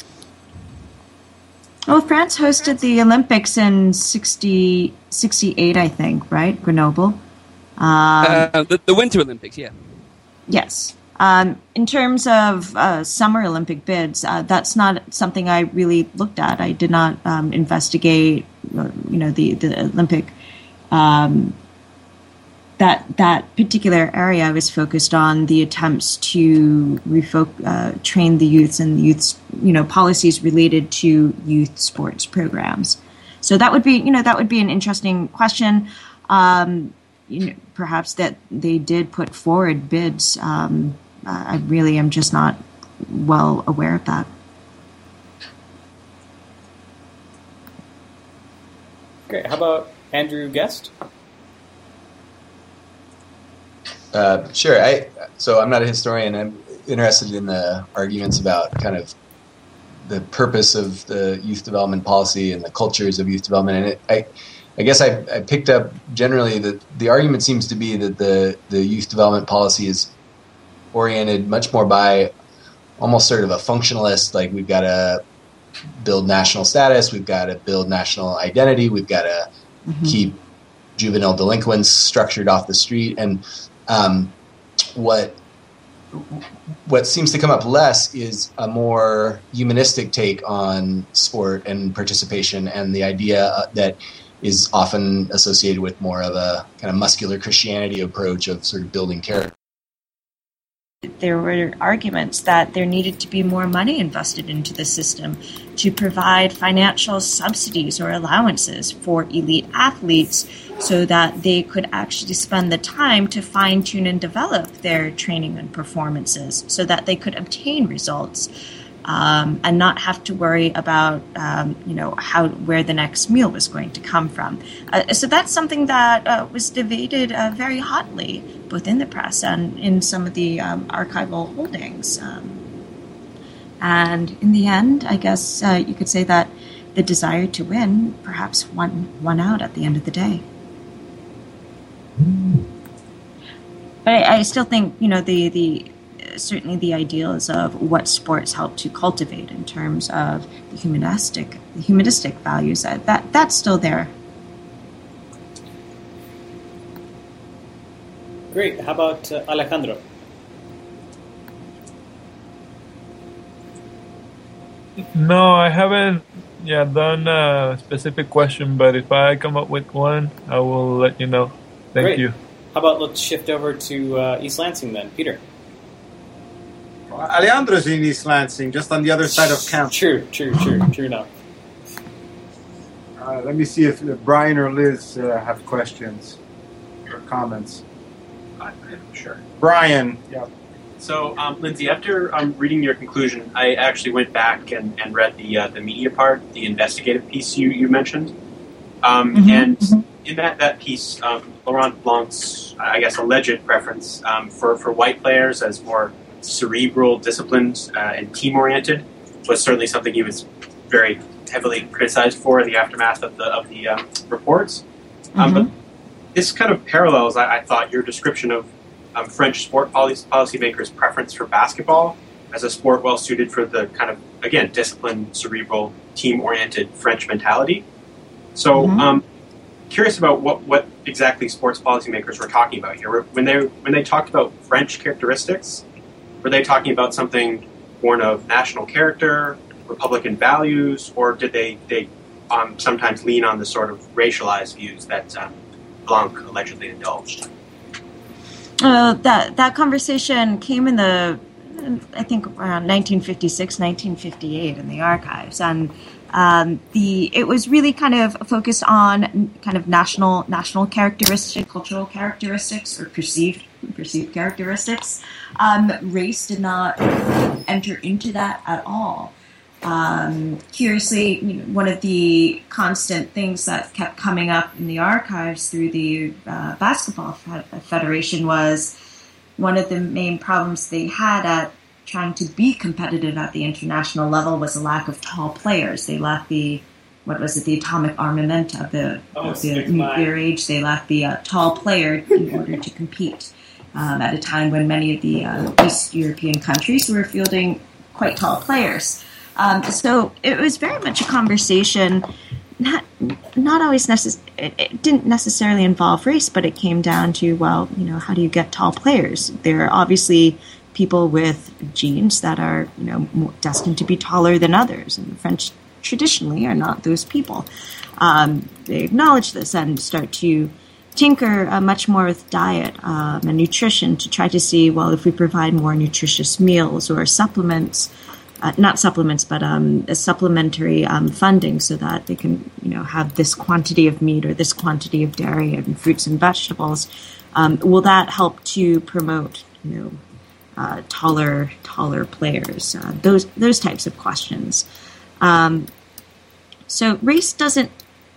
Well, France hosted the Olympics in sixty, sixty-eight, I think, right? Grenoble. Um, uh, the, the Winter Olympics, yeah. Yes. Um, in terms of uh, summer Olympic bids, uh, that's not something I really looked at. I did not um, investigate, you know, the the Olympic. Um, that that particular area I was focused on the attempts to refoc- uh, train the youths and the youths, you know, policies related to youth sports programs. So that would be, you know, that would be an interesting question. Um, you know, perhaps that they did put forward bids. Um, I really am just not well aware of that. Great. How about Andrew Guest? Uh, sure. I so I'm not a historian. I'm interested in the arguments about kind of the purpose of the youth development policy and the cultures of youth development. And it, I, I guess I, I picked up generally that the argument seems to be that the, the youth development policy is oriented much more by almost sort of a functionalist, like we've got to build national status, we've got to build national identity, we've got to mm-hmm. keep juvenile delinquents structured off the street. And um, what what seems to come up less is a more humanistic take on sport and participation, and the idea that is often associated with more of a kind of muscular Christianity approach of sort of building character. There were arguments that there needed to be more money invested into the system to provide financial subsidies or allowances for elite athletes so that they could actually spend the time to fine-tune and develop their training and performances so that they could obtain results um, and not have to worry about, um, you know, how where the next meal was going to come from. Uh, so that's something that uh, was debated uh, very hotly, both in the press and in some of the um, archival holdings. Um, and in the end, I guess uh, you could say that the desire to win perhaps won, won out at the end of the day. But I, I still think, you know, the, the certainly the ideals of what sports help to cultivate in terms of the humanistic, the humanistic values, that, that that's still there. Great. How about uh, Alejandro? No, I haven't yeah, done a specific question, but if I come up with one, I will let you know. Thank Great. you. How about let's shift over to uh, East Lansing then. Peter. Well, Alejandro's in East Lansing, just on the other side of camp. True, true, true, true enough. Uh, let me see if Brian or Liz uh, have questions or comments. I'm sure. Brian. Yeah. So, um, Lindsay, after um, reading your conclusion, I actually went back and, and read the uh, the media part, the investigative piece you, you mentioned. Um, mm-hmm. And mm-hmm. in that, that piece, um, Laurent Blanc's, I guess, alleged preference um, for, for white players as more cerebral, disciplined, uh, and team-oriented was certainly something he was very heavily criticized for in the aftermath of the of the um, reports. Mm-hmm. Um, but this kind of parallels, I, I thought, your description of um, French sport policy policymakers' preference for basketball as a sport well suited for the kind of, again, disciplined, cerebral, team-oriented French mentality. So, mm-hmm. um, curious about what, what exactly sports policymakers were talking about here. When they when they talked about French characteristics, were they talking about something born of national character, Republican values, or did they they um, sometimes lean on the sort of racialized views that um, Blanc allegedly indulged? Uh, that that conversation came in the, I think, around nineteen fifty-six, nineteen fifty-eight in the archives, and Um, the it was really kind of focused on kind of national national characteristics, cultural characteristics, or perceived perceived characteristics. Um, race did not enter into that at all. Um, curiously, you know, one of the constant things that kept coming up in the archives through the uh, Basketball Federation was one of the main problems they had at trying to be competitive at the international level was a lack of tall players. They lacked the, what was it, the atomic armament of the, Oh, of the six nuclear nine. age. They lacked the uh, tall player in order to compete um, at a time when many of the uh, East European countries were fielding quite tall players. Um, so it was very much a conversation, not not always necess- it, it didn't necessarily involve race, but it came down to, well, you know, how do you get tall players? There are obviously people with genes that are, you know, more destined to be taller than others, and the French traditionally are not those people. Um, they acknowledge this and start to tinker uh, much more with diet um, and nutrition to try to see, well, if we provide more nutritious meals or supplements, uh, not supplements, but um, a supplementary um, funding so that they can, you know, have this quantity of meat or this quantity of dairy and fruits and vegetables, um, will that help to promote, you know, Uh, taller, taller players, uh, those those types of questions. Um, so race doesn't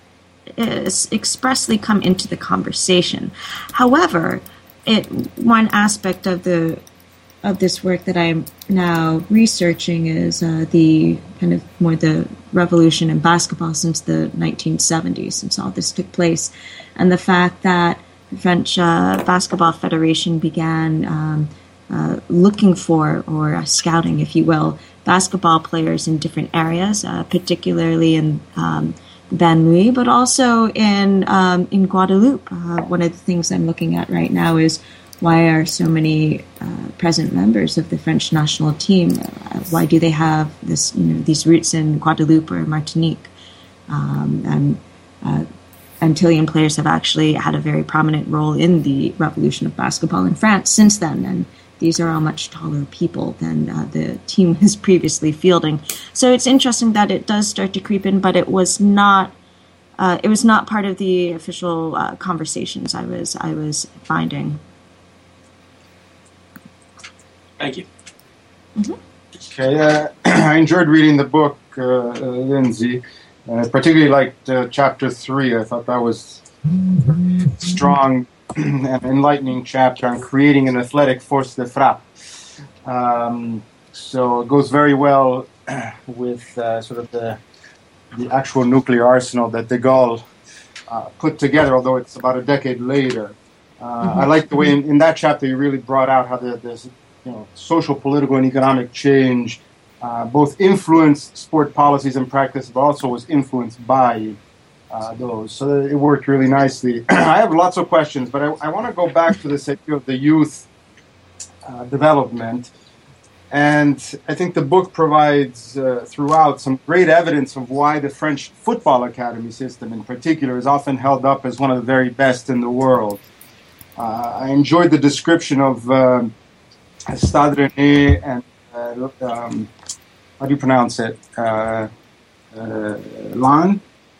uh, expressly come into the conversation. However, it one aspect of the of this work that I'm now researching is uh, the kind of more the revolution in basketball since the nineteen seventies, since all this took place, and the fact that the French uh, Basketball Federation began Um, Uh, looking for, or uh, scouting, if you will, basketball players in different areas, uh, particularly in um, Ban Lui, but also in um, in Guadeloupe. Uh, one of the things I'm looking at right now is why are so many uh, present members of the French national team? Uh, why do they have this, you know, these roots in Guadeloupe or Martinique? Um, and uh, Antillean players have actually had a very prominent role in the revolution of basketball in France since then, and these are all much taller people than uh, the team was previously fielding. So it's interesting that it does start to creep in, but it was not. Uh, it was not part of the official uh, conversations I was I was finding. Thank you. Mm-hmm. Okay, uh, I enjoyed reading the book, uh, uh, Lindsay. Uh, particularly liked uh, chapter three. I thought that was strong and enlightening chapter on creating an athletic force de frappe. Um, so it goes very well with uh, sort of the the actual nuclear arsenal that de Gaulle uh, put together, although it's about a decade later. Uh, mm-hmm. I like the way in, in that chapter you really brought out how the, this, you know, social, political, and economic change uh, both influenced sport policies and practice, but also was influenced by Uh, those. So it worked really nicely. I have lots of questions, but I, I want to go back to this idea of the youth uh, development. And I think the book provides uh, throughout some great evidence of why the French football academy system in particular is often held up as one of the very best in the world. Uh, I enjoyed the description of uh, Stade Rennais and uh, um, how do you pronounce it? Uh, uh, Lan?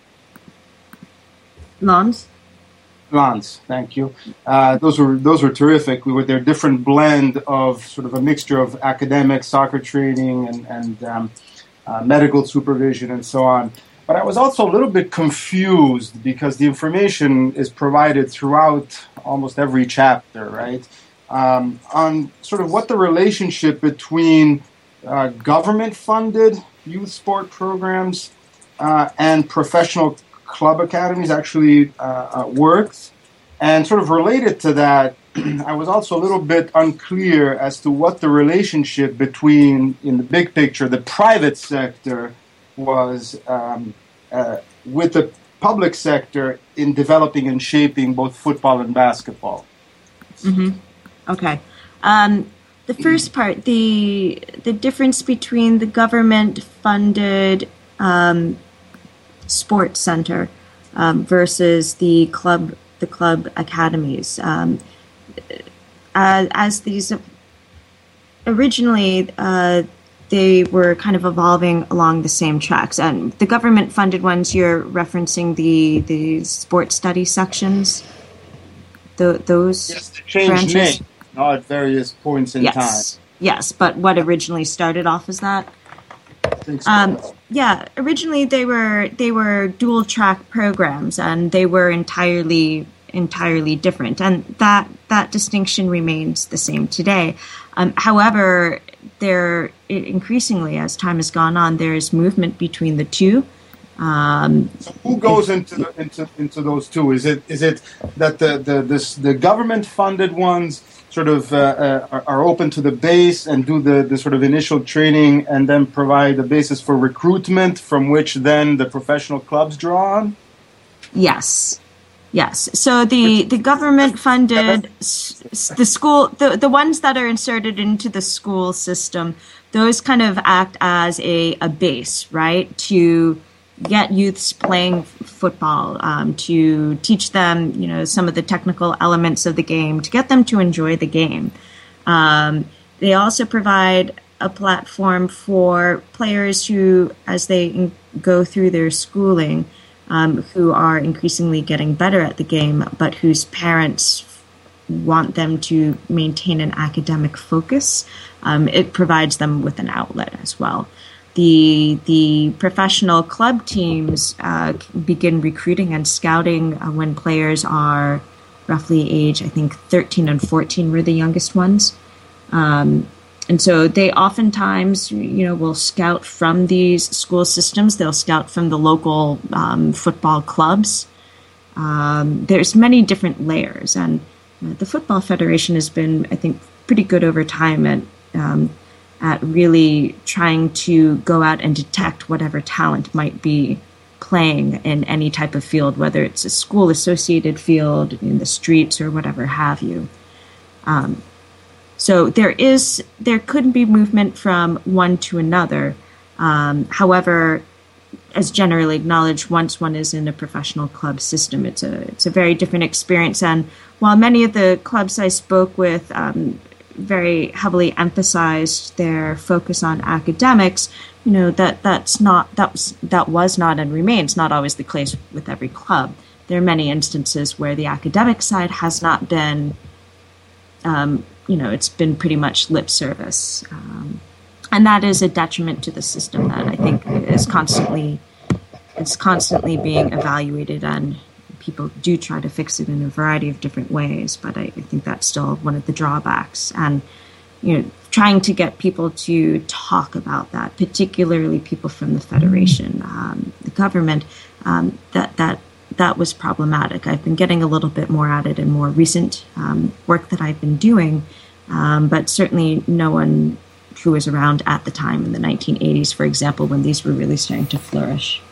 Lons? Lons, thank you. Uh, those were those were terrific. We were their different blend of sort of a mixture of academic, soccer training, and, and um, uh, medical supervision, and so on. But I was also a little bit confused because the information is provided throughout almost every chapter, right? Um, on sort of what the relationship between uh, government-funded youth sport programs uh, and professional club academies actually uh, uh, works. And sort of related to that, I was also a little bit unclear as to what the relationship between, in the big picture, the private sector was um, uh, with the public sector in developing and shaping both football and basketball. Mm-hmm. Okay. Um, the first part, the the difference between the government-funded um, sports center um, versus the club the club academies. Um, as, as these originally, uh, they were kind of evolving along the same tracks. And the government-funded ones, you're referencing the the sports study sections. The, those yes, they changed branches? name no, at various points in yes. time. Yes, but what originally started off as that? I think so. Um, yeah, originally they were they were dual track programs, and they were entirely entirely different, and that that distinction remains the same today. Um, however, there increasingly, as time has gone on, there is movement between the two. Um, so who goes into the, into into those two? Is it is it that the the this, the government funded ones sort of uh, uh, are, are open to the base and do the, the sort of initial training and then provide the basis for recruitment from which then the professional clubs draw on? Yes. Yes. So the, the government funded the school, the, the ones that are inserted into the school system, those kind of act as a, a base, right, to get youths playing football, um, to teach them, you know, some of the technical elements of the game, to get them to enjoy the game. Um, they also provide a platform for players who, as they in- go through their schooling, um, who are increasingly getting better at the game, but whose parents want them to maintain an academic focus. Um, it provides them with an outlet as well. The the professional club teams uh, begin recruiting and scouting uh, when players are roughly age, I think, thirteen and fourteen were the youngest ones. Um, and so they oftentimes, you know, will scout from these school systems. They'll scout from the local um, football clubs. Um, there's many different layers. And uh, the Football Federation has been, I think, pretty good over time at um, at really trying to go out and detect whatever talent might be playing in any type of field, whether it's a school-associated field, in the streets, or whatever have you. Um, so there is, there could be movement from one to another. Um, however, as generally acknowledged, once one is in a professional club system, it's a it's a very different experience. And while many of the clubs I spoke with um, very heavily emphasized their focus on academics, you know, that that's not that was that was not and remains not always the case with every club. There are many instances where the academic side has not been, um, you know, it's been pretty much lip service, um, and that is a detriment to the system that I think is constantly it's constantly being evaluated, and people do try to fix it in a variety of different ways, but I, I think that's still one of the drawbacks. And, you know, trying to get people to talk about that, particularly people from the Federation, um, the government, um, that, that, that was problematic. I've been getting a little bit more at it in more recent um, work that I've been doing, um, but certainly no one who was around at the time in the nineteen eighties, for example, when these were really starting to flourish.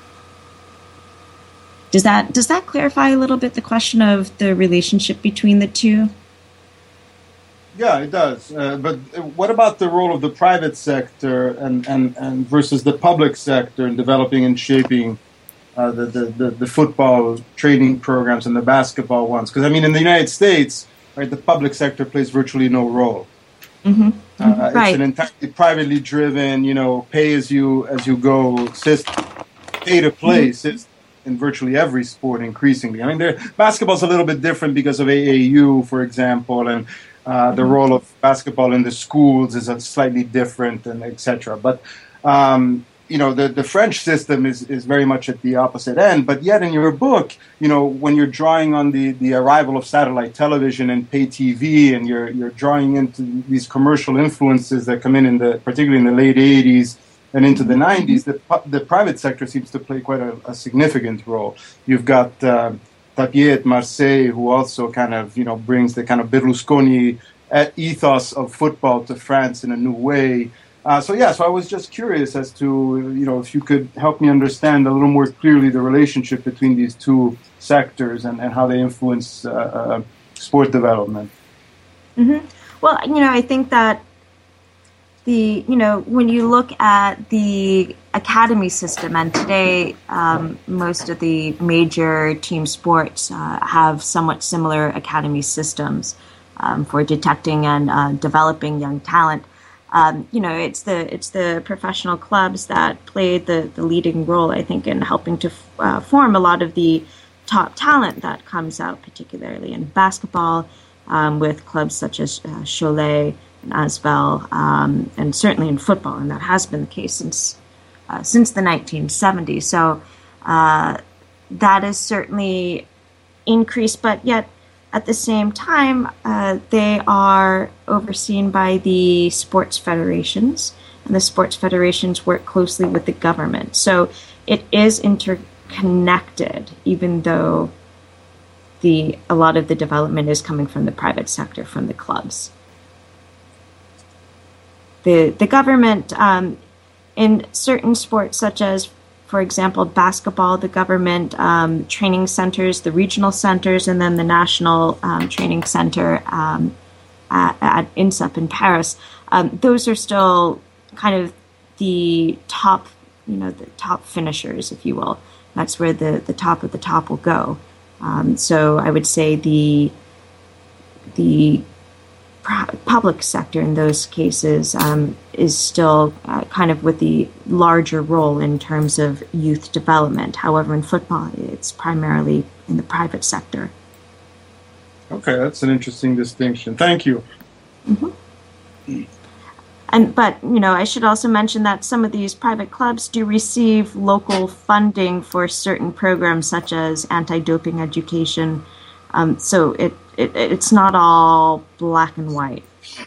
Does that does that clarify a little bit the question of the relationship between the two? Yeah, it does. Uh, but what about the role of the private sector and, and, and versus the public sector in developing and shaping uh, the, the, the, the football training programs and the basketball ones? Because, I mean, in the United States, right, the public sector plays virtually no role. Mm-hmm. Uh, right. It's an entirely privately driven, you know, pay as you as you go system, pay to play mm-hmm. system. In virtually every sport, increasingly. I mean, there, basketball's a little bit different because of A A U, for example, and uh, the role of basketball in the schools is a slightly different, and et cetera. But um, you know, the, the French system is, is very much at the opposite end. But yet, in your book, you know, when you're drawing on the, the arrival of satellite television and pay T V, and you're you're drawing into these commercial influences that come in, in the particularly in the late eighties. And into the nineties, the, the private sector seems to play quite a, a significant role. You've got uh, Tapier at Marseille, who also kind of, you know, brings the kind of Berlusconi ethos of football to France in a new way. Uh, so, yeah, so I was just curious as to, you know, if you could help me understand a little more clearly the relationship between these two sectors and, and how they influence uh, uh, sport development. Mm-hmm. Well, you know, I think that The, you know, when you look at the academy system, and today um, most of the major team sports uh, have somewhat similar academy systems um, for detecting and uh, developing young talent. Um, you know, it's the it's the professional clubs that played the, the leading role, I think, in helping to uh, form a lot of the top talent that comes out, particularly in basketball, um, with clubs such as uh, Cholet and Asvel, um, and certainly in football, and that has been the case since uh, since the nineteen seventies. So uh, that is certainly increased, but yet at the same time, uh, they are overseen by the sports federations, and the sports federations work closely with the government. So it is interconnected, even though the a lot of the development is coming from the private sector, from the clubs. The the government, um, in certain sports such as, for example, basketball, the government um, training centers, the regional centers, and then the national um, training center um, at, at INSEP in Paris. Um, those are still kind of the top, you know, the top finishers, if you will. That's where the, the top of the top will go. Um, so I would say the the public sector in those cases um, is still uh, kind of with the larger role in terms of youth development. However, in football, it's primarily in the private sector. Okay, that's an interesting distinction. Thank you. Mm-hmm. And but you know, I should also mention that some of these private clubs do receive local funding for certain programs, such as anti-doping education. Um, so it, it it's not all black and white.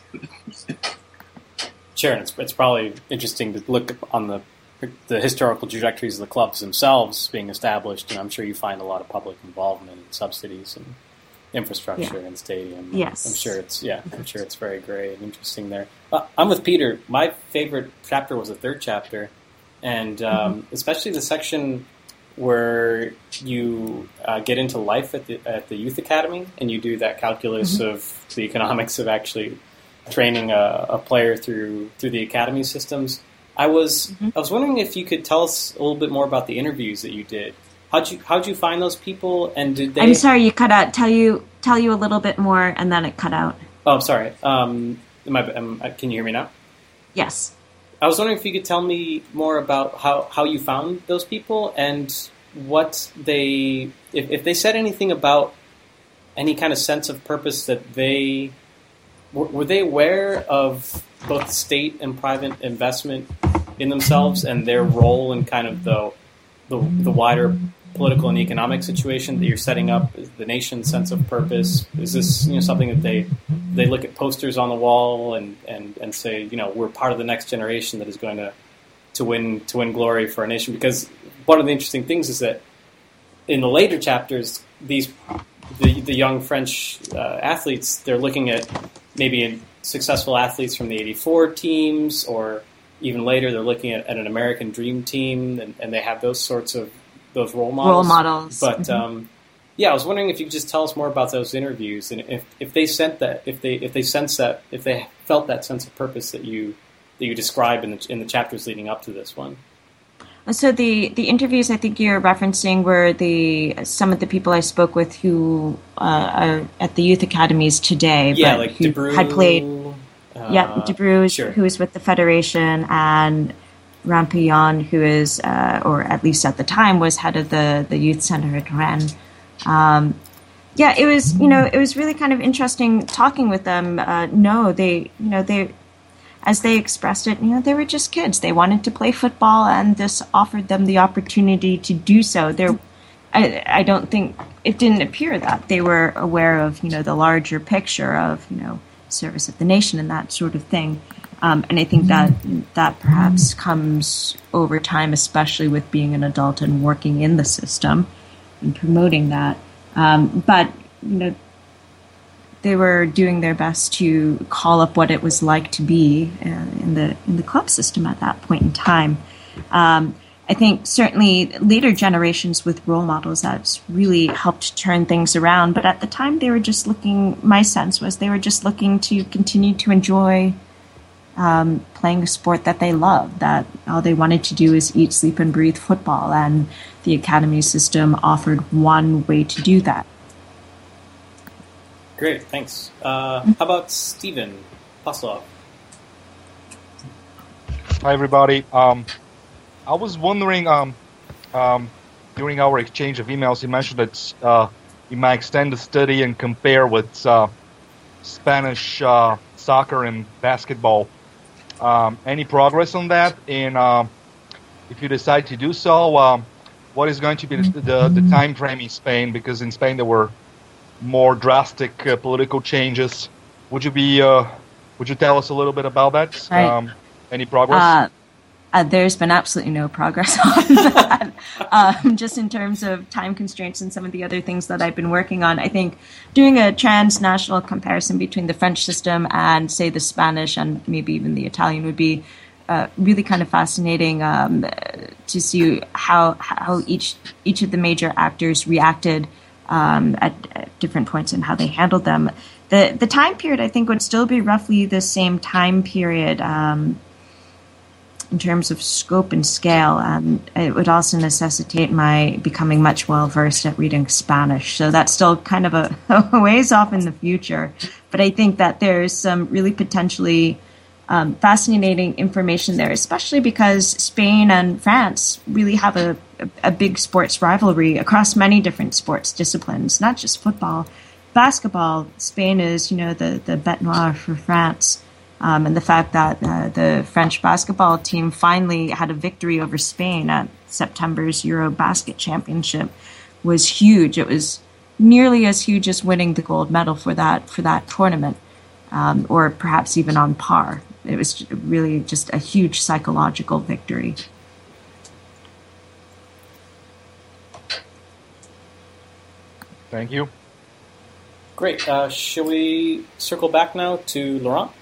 Sure, it's, it's probably interesting to look on the the historical trajectories of the clubs themselves being established, and I'm sure you find a lot of public involvement and subsidies and infrastructure yeah. and stadium. Yes, I'm sure it's yeah, I'm sure it's very great and interesting there. Uh, I'm with Peter. My favorite chapter was the third chapter, and um, mm-hmm. especially the section where you uh, get into life at the at the youth academy, and you do that calculus mm-hmm. of the economics of actually training a, a player through through the academy systems. I was mm-hmm. I was wondering if you could tell us a little bit more about the interviews that you did. How'd you how'd you find those people, and did they? I'm sorry, you cut out. Tell you tell you a little bit more, and then it cut out. Oh, I'm sorry. Um, am I, am, can you hear me now? Yes. I was wondering if you could tell me more about how, how you found those people and what they, if, if they said anything about any kind of sense of purpose that they, were, were they aware of both state and private investment in themselves and their role in kind of the, the, the wider political and economic situation that you're setting up, the nation's sense of purpose? Is this, you know, something that they they look at posters on the wall and, and, and say, you know, we're part of the next generation that is going to to win to win glory for our nation? Because one of the interesting things is that in the later chapters, these the the young French uh, athletes, they're looking at maybe successful athletes from the eighty-four teams, or even later they're looking at, at an American Dream Team, and, and they have those sorts of those role models. Role models. But mm-hmm. um, yeah, I was wondering if you could just tell us more about those interviews, and if, if they sent that, if they if they sense that, if they felt that sense of purpose that you that you describe in the in the chapters leading up to this one. So the, the interviews I think you're referencing were the some of the people I spoke with who uh, are at the youth academies today. Yeah, but like who DeBrew. had played. Uh, yeah, DeBrew, sure. who is with the Federation, and Rampillon, who is, uh, or at least at the time, was head of the, the youth center at Rennes. Um, yeah, it was, you know, it was really kind of interesting talking with them. Uh, no, they, you know, they, as they expressed it, you know, they were just kids. They wanted to play football, and this offered them the opportunity to do so. There, I, I don't think it didn't appear that they were aware of, you know, the larger picture of, you know, service of the nation and that sort of thing. Um, and I think that that perhaps comes over time, especially with being an adult and working in the system and promoting that. Um, but, you know, they were doing their best to call up what it was like to be uh, in the in the club system at that point in time. Um, I think certainly later generations with role models, that's really helped turn things around. But at the time, they were just looking, my sense was they were just looking to continue to enjoy Um, playing a sport that they love, that all they wanted to do is eat, sleep, and breathe football, and the academy system offered one way to do that. Great, thanks. Uh, how about Stephen Posloff? Hi, everybody. Um, I was wondering, um, um, during our exchange of emails, you mentioned that uh, you might extend the study and compare with uh, Spanish uh, soccer and basketball. Um, any progress on that? And uh, if you decide to do so, um, what is going to be the, the, the time frame in Spain? Because in Spain there were more drastic uh, political changes. Would you be? Uh, would you tell us a little bit about that? Right. Um, any progress? Uh, uh, there's been absolutely no progress on that. um, just in terms of time constraints and some of the other things that I've been working on, I think doing a transnational comparison between the French system and, say, the Spanish and maybe even the Italian would be uh, really kind of fascinating um, to see how how each each of the major actors reacted um, at, at different points and how they handled them. The the time period, I think, would still be roughly the same time period um, in terms of scope and scale. And it would also necessitate my becoming much well versed at reading Spanish. So that's still kind of a, a ways off in the future. But I think that there's some really potentially um, fascinating information there, especially because Spain and France really have a, a, a big sports rivalry across many different sports disciplines, not just football. Basketball, Spain is, you know, the, the bête noire for France. Um, and the fact that uh, the French basketball team finally had a victory over Spain at September's Eurobasket Championship was huge. It was nearly as huge as winning the gold medal for that for that tournament, um, or perhaps even on par. It was really just a huge psychological victory. Thank you. Great. Uh, shall we circle back now to Laurent?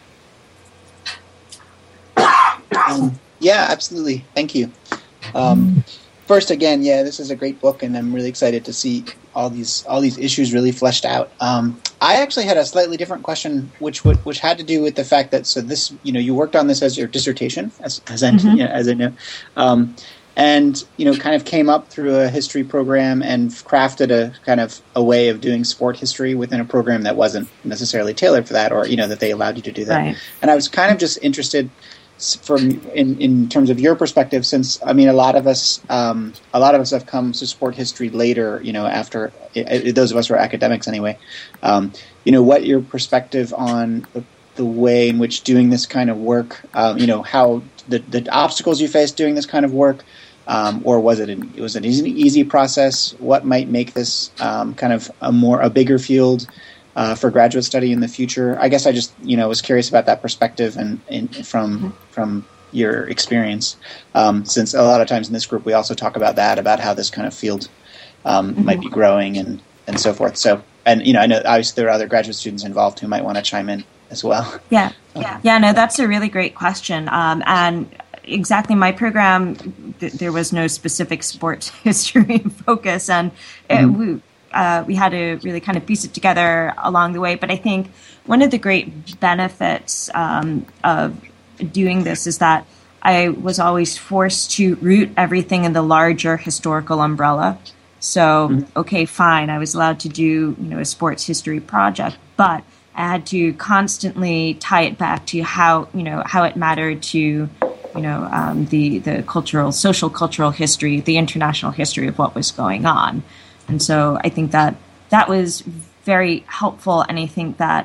Um, yeah, absolutely. Thank you. Um, first, again, yeah, this is a great book, and I'm really excited to see all these all these issues really fleshed out. Um, I actually had a slightly different question, which would, which had to do with the fact that so this, you know, you worked on this as your dissertation, as as I, mm-hmm. you know, as I know. Um, And, you know, kind of came up through a history program and crafted a kind of a way of doing sport history within a program that wasn't necessarily tailored for that, or, you know, that they allowed you to do that. Right. And I was kind of just interested from in, in terms of your perspective, since, I mean, a lot of us, um, a lot of us have come to sport history later, you know, after it, it, those of us who are academics anyway, um, you know, what your perspective on the, the way in which doing this kind of work, um, you know, how the, the obstacles you faced doing this kind of work, Um, or was it an, was it an easy, easy process? What might make this um, kind of a more a bigger field uh, for graduate study in the future? I guess I just you know was curious about that perspective and, and from mm-hmm. from your experience. Um, since a lot of times in this group we also talk about that, about how this kind of field um, mm-hmm. might be growing and, and so forth. So and you know I know obviously there are other graduate students involved who might want to chime in as well. Yeah, yeah, yeah. No, that's a really great question, um, and. Exactly. My program, th- there was no specific sports history focus, and it, mm-hmm. we uh, we had to really kind of piece it together along the way. But I think one of the great benefits um, of doing this is that I was always forced to root everything in the larger historical umbrella. So, mm-hmm. okay, fine, I was allowed to do you know a sports history project, but I had to constantly tie it back to how you know how it mattered to. You know, um, the, the cultural, social cultural history, the international history of what was going on. And so I think that that was very helpful. And I think that,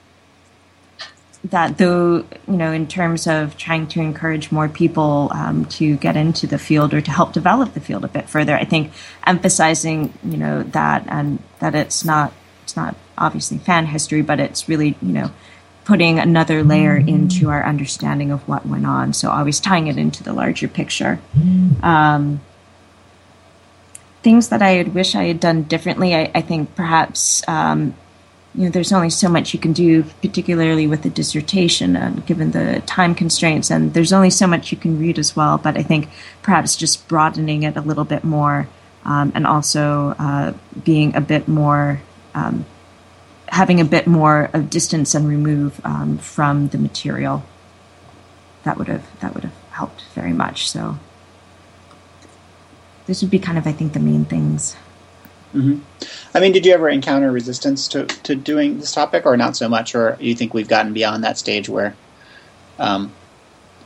that though, you know, in terms of trying to encourage more people um, to get into the field or to help develop the field a bit further, I think emphasizing, you know, that and that it's not, it's not obviously fan history, but it's really, you know, putting another layer into our understanding of what went on. So always tying it into the larger picture. Um, things that I would wish I had done differently, I, I think perhaps, um, you know, there's only so much you can do, particularly with a dissertation, and given the time constraints, and there's only so much you can read as well. But I think perhaps just broadening it a little bit more, um, and also uh, being a bit more um, having a bit more of distance and remove um, from the material, that would have that would have helped very much. So this would be kind of, I think, the main things. Mm-hmm. I mean, did you ever encounter resistance to, to doing this topic, or not so much, or you think we've gotten beyond that stage where, um,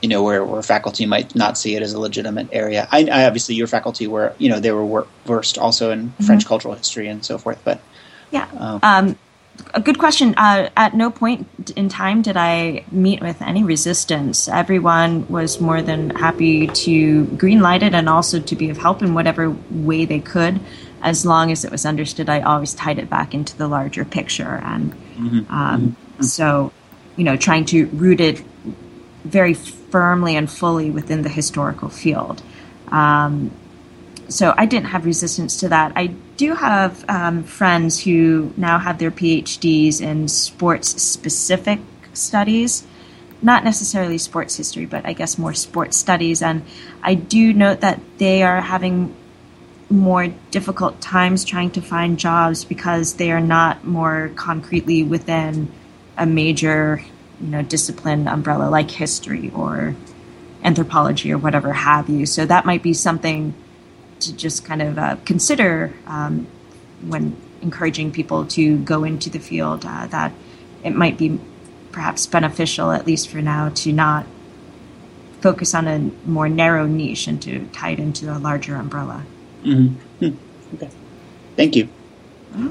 you know, where, where faculty might not see it as a legitimate area. I, I obviously your faculty were, you know, they were wor- versed also in mm-hmm. French cultural history and so forth. But yeah, um, um, a good question. Uh, at no point in time did I meet with any resistance. Everyone was more than happy to greenlight it and also to be of help in whatever way they could, as long as it was understood. I always tied it back into the larger picture, and mm-hmm. um, Mm-hmm. so, you know, trying to root it very firmly and fully within the historical field. Um, so I didn't have resistance to that. I do have um, friends who now have their P H Ds in sports-specific studies, not necessarily sports history, but I guess more sports studies. And I do note that they are having more difficult times trying to find jobs because they are not more concretely within a major, you know, discipline umbrella like history or anthropology or whatever have you. So that might be something to just kind of uh, consider um, when encouraging people to go into the field, uh, that it might be perhaps beneficial, at least for now, to not focus on a more narrow niche and to tie it into a larger umbrella. Mm-hmm. Okay. Thank you. Mm-hmm.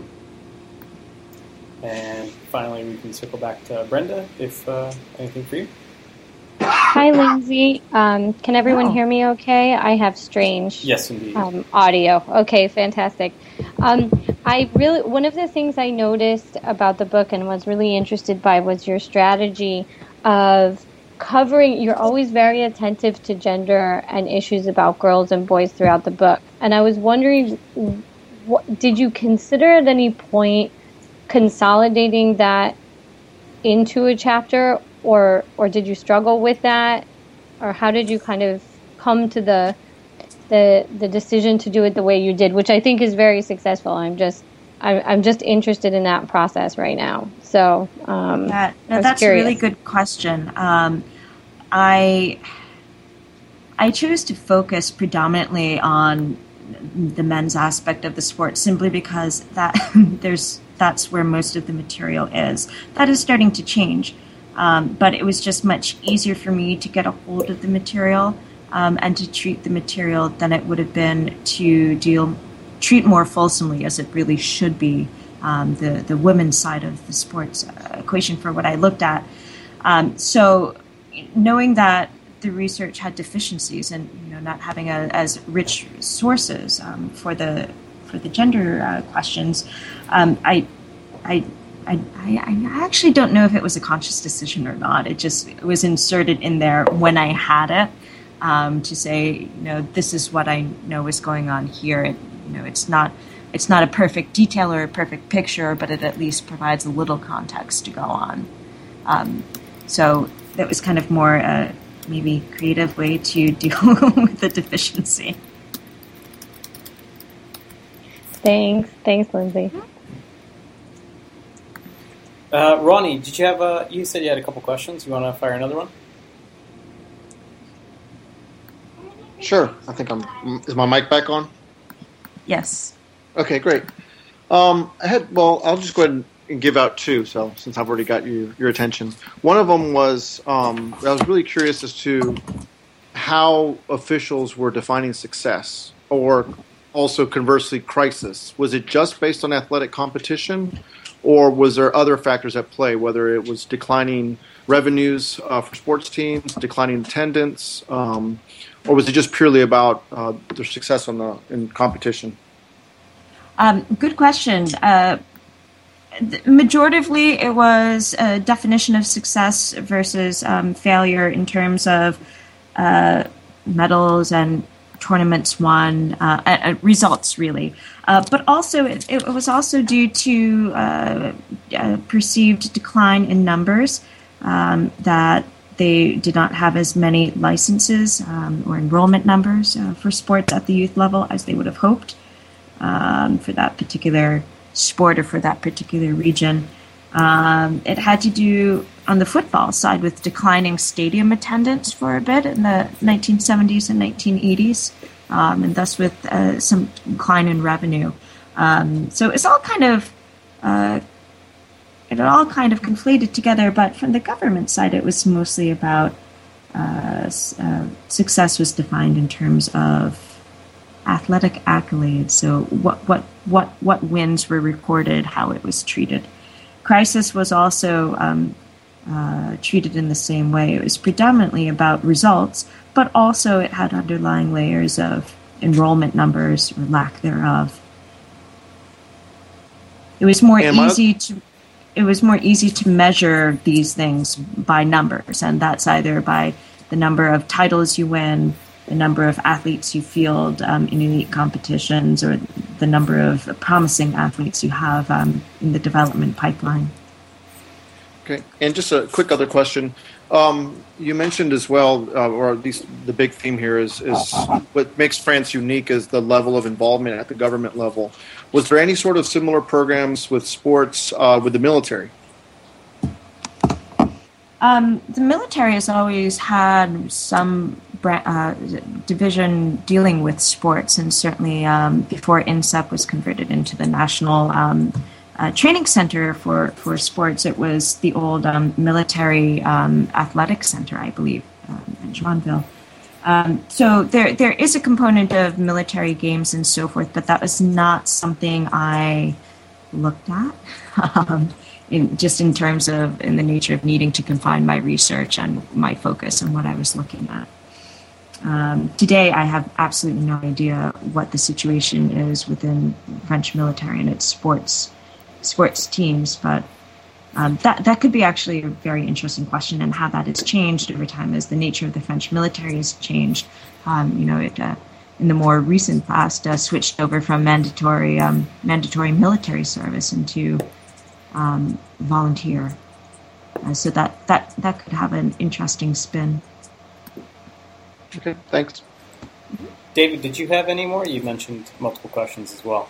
And finally, we can circle back to Brenda, if uh, anything for you. Hi, Lindsay. Um, can everyone Oh. hear me okay? I have strange Yes, indeed. um, audio. Okay, fantastic. Um, I really one of the things I noticed about the book and was really interested by was your strategy of covering. You're always very attentive to gender and issues about girls and boys throughout the book. And I was wondering, what, did you consider at any point consolidating that into a chapter, or or did you struggle with that, or how did you kind of come to the the the decision to do it the way you did, which I think is very successful. I'm just I'm I'm just interested in that process right now. So um, That, I no, was that's curious. a really good question. Um, I I chose to focus predominantly on the men's aspect of the sport simply because that there's that's where most of the material is. That is starting to change, um, but it was just much easier for me to get a hold of the material um, and to treat the material than it would have been to deal treat more fulsomely, as it really should be, um, the the women's side of the sports uh, equation for what I looked at. Um, so, knowing that the research had deficiencies and, you know, not having a, as rich sources um, for the for the gender uh, questions, um, I, I, I, I actually don't know if it was a conscious decision or not. It just it was inserted in there when I had it um, to say, you know, this is what I know is going on here. It, you know, it's not it's not a perfect detail or a perfect picture, but it at least provides a little context to go on. Um, so that was kind of more a maybe creative way to deal with the deficiency. Thanks, thanks, Lindsay. Uh, Ronnie, did you have a? You said you had a couple questions. You want to fire another one? Sure. I think I'm. Is my mic back on? Yes. Okay, great. Um, I had. Well, I'll just go ahead and, and give out two. So since I've already got you your attention, one of them was um, I was really curious as to how officials were defining success, or also conversely crisis. Was it just based on athletic competition, or was there other factors at play? Whether it was declining revenues uh, for sports teams, declining attendance, um, or was it just purely about uh, their success on the in competition? Um, good question. Uh, majoritively, it was a definition of success versus um, failure in terms of uh, medals and tournaments won, uh, uh, results really. Uh, but also, it, it was also due to uh, a perceived decline in numbers, um, that they did not have as many licenses um, or enrollment numbers uh, for sports at the youth level as they would have hoped. Um, for that particular sport or for that particular region. Um, it had to do, on the football side, with declining stadium attendance for a bit in the nineteen seventies and nineteen eighties, um, and thus with uh, some decline in revenue. Um, so it's all kind of, uh, it all kind of conflated together, but from the government side, it was mostly about uh, uh, success was defined in terms of athletic accolades. So what what what what wins were recorded, how it was treated. Crisis was also um, uh, treated in the same way. It was predominantly about results, but also it had underlying layers of enrollment numbers or lack thereof. It was more Am I- easy to it was more easy to measure these things by numbers, and that's either by the number of titles you win, the number of athletes you field um, in elite competitions, or the number of promising athletes you have um, in the development pipeline. Okay, and just a quick other question. Um, you mentioned as well, uh, or at least the big theme here is, is what makes France unique is the level of involvement at the government level. Was there any sort of similar programs with sports uh, with the military? Um, the military has always had some uh, division dealing with sports, and certainly um, before INSEP was converted into the National um, uh, Training Center for, for Sports, it was the old um, military um, athletic center, I believe, um, in Joinville. Um, so there there is a component of military games and so forth, but that was not something I looked at. um, In, just in terms of in the nature of needing to confine my research and my focus on what I was looking at. Um, today, I have absolutely no idea what the situation is within the French military and its sports sports teams, but um, that that could be actually a very interesting question, and how that has changed over time as the nature of the French military has changed. Um, you know, it uh, in the more recent past uh, switched over from mandatory um, mandatory military service into Um, volunteer, uh, so that, that that could have an interesting spin. Okay, thanks. David, did you have any more? You mentioned multiple questions as well.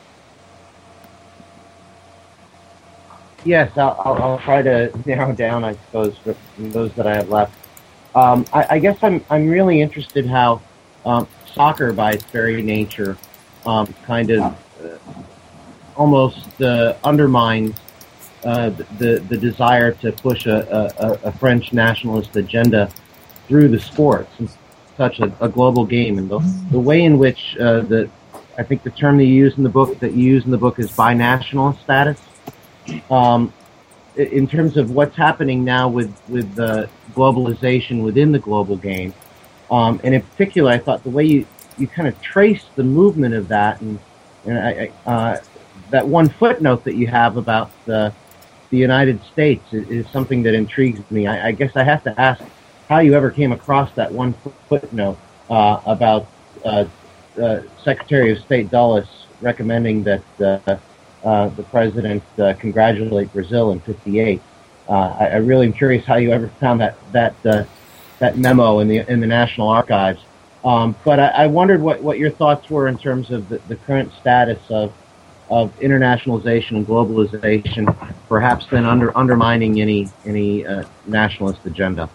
Yes, I'll, I'll, I'll try to narrow down, I suppose, for those that I have left. Um, I, I guess I'm I'm really interested how um, soccer, by its very nature, um, kind of uh, almost uh, undermines Uh, the the desire to push a, a, a French nationalist agenda through the sports and such a, a global game, and the, the way in which uh, the I think the term that you use in the book that you use in the book is binational status. Um, in terms of what's happening now with with the globalization within the global game, um, and in particular, I thought the way you, you kind of trace the movement of that, and and I, uh, that one footnote that you have about the the United States is, is something that intrigues me. I, I guess I have to ask how you ever came across that one footnote uh, about uh, uh, Secretary of State Dulles recommending that uh, uh, the president uh, congratulate Brazil in fifty-eight. Uh, I, I really am curious how you ever found that that uh, that memo in the in the National Archives. Um, but I, I wondered what, what your thoughts were in terms of the, the current status of of internationalization and globalization, perhaps then under, undermining any any uh, nationalist agenda.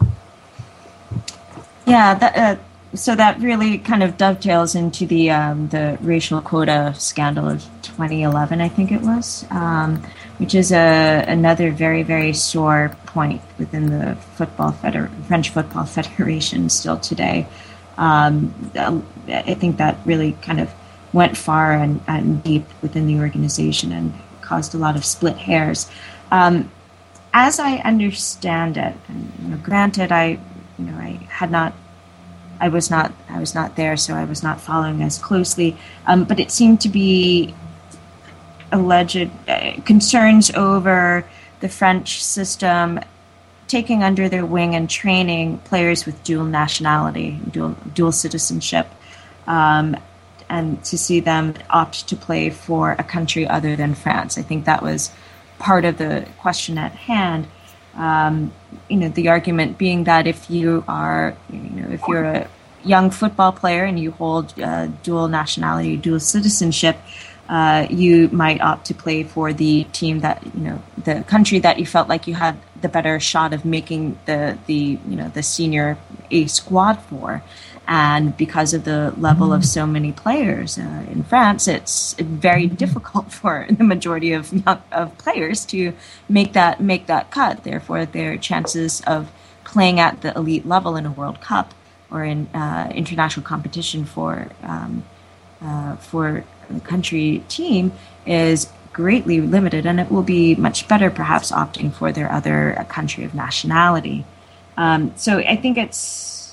Yeah, that, uh, so that really kind of dovetails into the um, the racial quota scandal of twenty eleven, I think it was, um, which is a, another very, very sore point within the football feder- French Football Federation still today. Um, I think that really kind of went far and, and deep within the organization and caused a lot of split hairs. Um, as I understand it, and, you know, granted, I, you know, I had not, I was not, I was not there, so I was not following as closely. Um, but it seemed to be alleged uh, concerns over the French system taking under their wing and training players with dual nationality, dual dual citizenship. Um, and to see them opt to play for a country other than France. I think that was part of the question at hand. Um, you know, the argument being that if you are, you know, if you're a young football player and you hold uh, dual nationality, dual citizenship, uh, you might opt to play for the team that, you know, the country that you felt like you had the better shot of making the, the you know, the senior A squad for. And because of the level of so many players uh, in France, it's very difficult for the majority of young, of players to make that make that cut. Therefore, their chances of playing at the elite level in a World Cup or in uh, international competition for um, uh, for the country team is greatly limited, and it will be much better perhaps opting for their other country of nationality. Um, so I think it's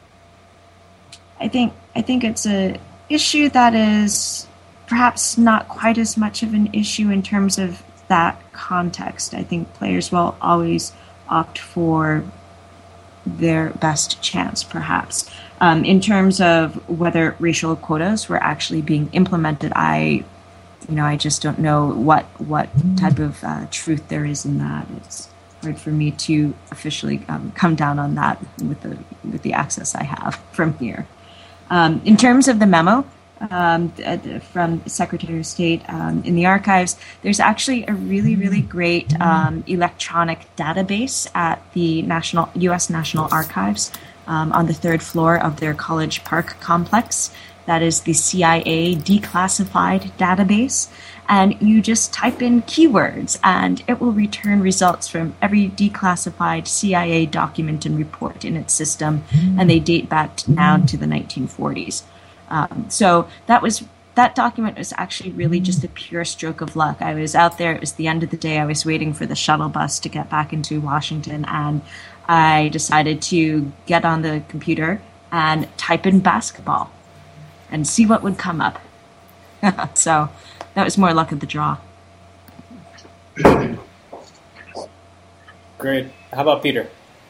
I think I think it's a issue that is perhaps not quite as much of an issue in terms of that context. I think players will always opt for their best chance, perhaps. Um, in terms of whether racial quotas were actually being implemented, I, you know, I just don't know what what type of uh, truth there is in that. It's hard for me to officially um, come down on that with the with the access I have from here. Um, in terms of the memo um, from Secretary of State um, in the archives, there's actually a really, really great um, electronic database at the National U S National Archives um, on the third floor of their College Park complex. That is the C I A declassified database. And you just type in keywords and it will return results from every declassified C I A document and report in its system. And they date back now to the nineteen forties. Um, so that was that document was actually really just a pure stroke of luck. I was out there. It was the end of the day. I was waiting for the shuttle bus to get back into Washington. And I decided to get on the computer and type in basketball and see what would come up. So that was more luck of the draw. Great. How about Peter?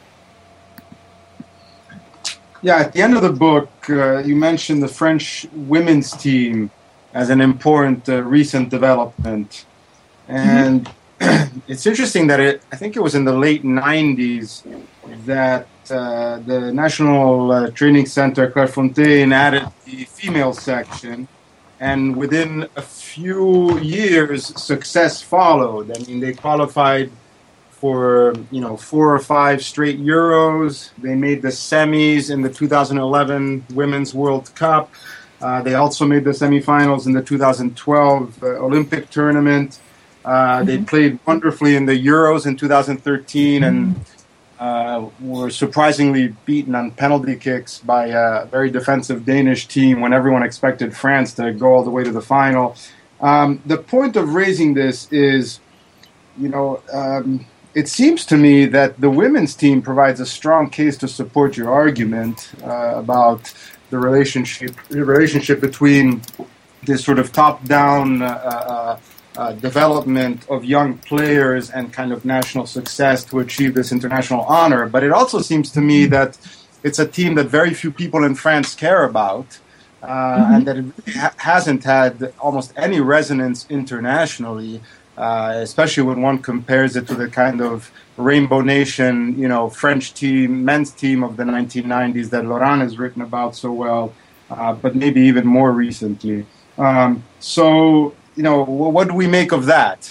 Yeah, at the end of the book, uh, you mentioned the French women's team as an important uh, recent development. And mm-hmm. It's interesting that it, I think it was in the late nineties that uh, the National uh, Training Center Clairefontaine added the female section. And within a few years, success followed. I mean, they qualified for, you know, four or five straight Euros. They made the semis in the two thousand eleven Women's World Cup. Uh, they also made the semifinals in the two thousand twelve uh, Olympic tournament. Uh, mm-hmm. They played wonderfully in the Euros in two thousand thirteen and uh, were surprisingly beaten on penalty kicks by a very defensive Danish team when everyone expected France to go all the way to the final. Um, the point of raising this is, you know, um, it seems to me that the women's team provides a strong case to support your argument uh, about the relationship the relationship between this sort of top-down uh, uh, uh, development of young players and kind of national success to achieve this international honor. But it also seems to me that it's a team that very few people in France care about, uh, mm-hmm. and that it ha- hasn't had almost any resonance internationally. Uh, especially when one compares it to the kind of Rainbow Nation, you know, French team, men's team of the nineteen nineties that Laurent has written about so well, uh, but maybe even more recently. Um, so, you know, what do we make of that?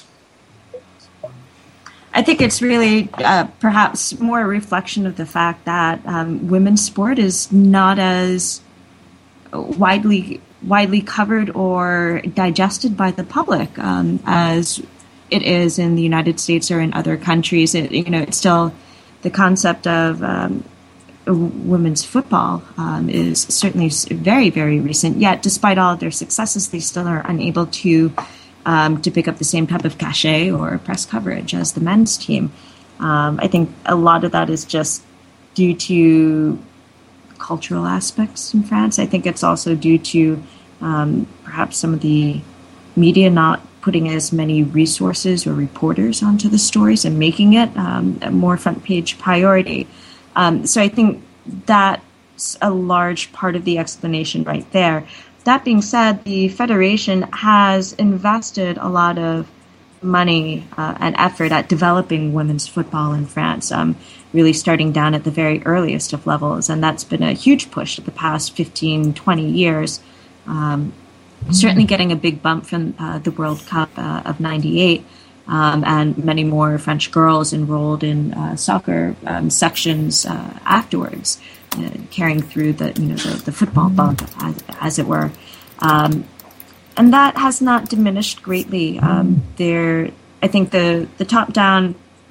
I think it's really uh, perhaps more a reflection of the fact that um, women's sport is not as widely widely covered or digested by the public um, as it is in the United States or in other countries. It, you know, it's still the concept of um, women's football um, is certainly very, very recent. Yet, despite all of their successes, they still are unable to um, to pick up the same type of cachet or press coverage as the men's team. Um, I think a lot of that is just due to cultural aspects in France. I think it's also due to um, perhaps some of the media not putting as many resources or reporters onto the stories and making it um, a more front page priority. Um, so I think that's a large part of the explanation right there. That being said, the Federation has invested a lot of money uh, and effort at developing women's football in France, um, really starting down at the very earliest of levels. And that's been a huge push the past fifteen, twenty years. Um, certainly getting a big bump from uh, the World Cup uh, of ninety-eight, um, and many more French girls enrolled in uh, soccer um, sections uh, afterwards, uh, carrying through the you know the, the football bump, as, as it were. Um, and that has not diminished greatly. Um, there, I think the, the top-down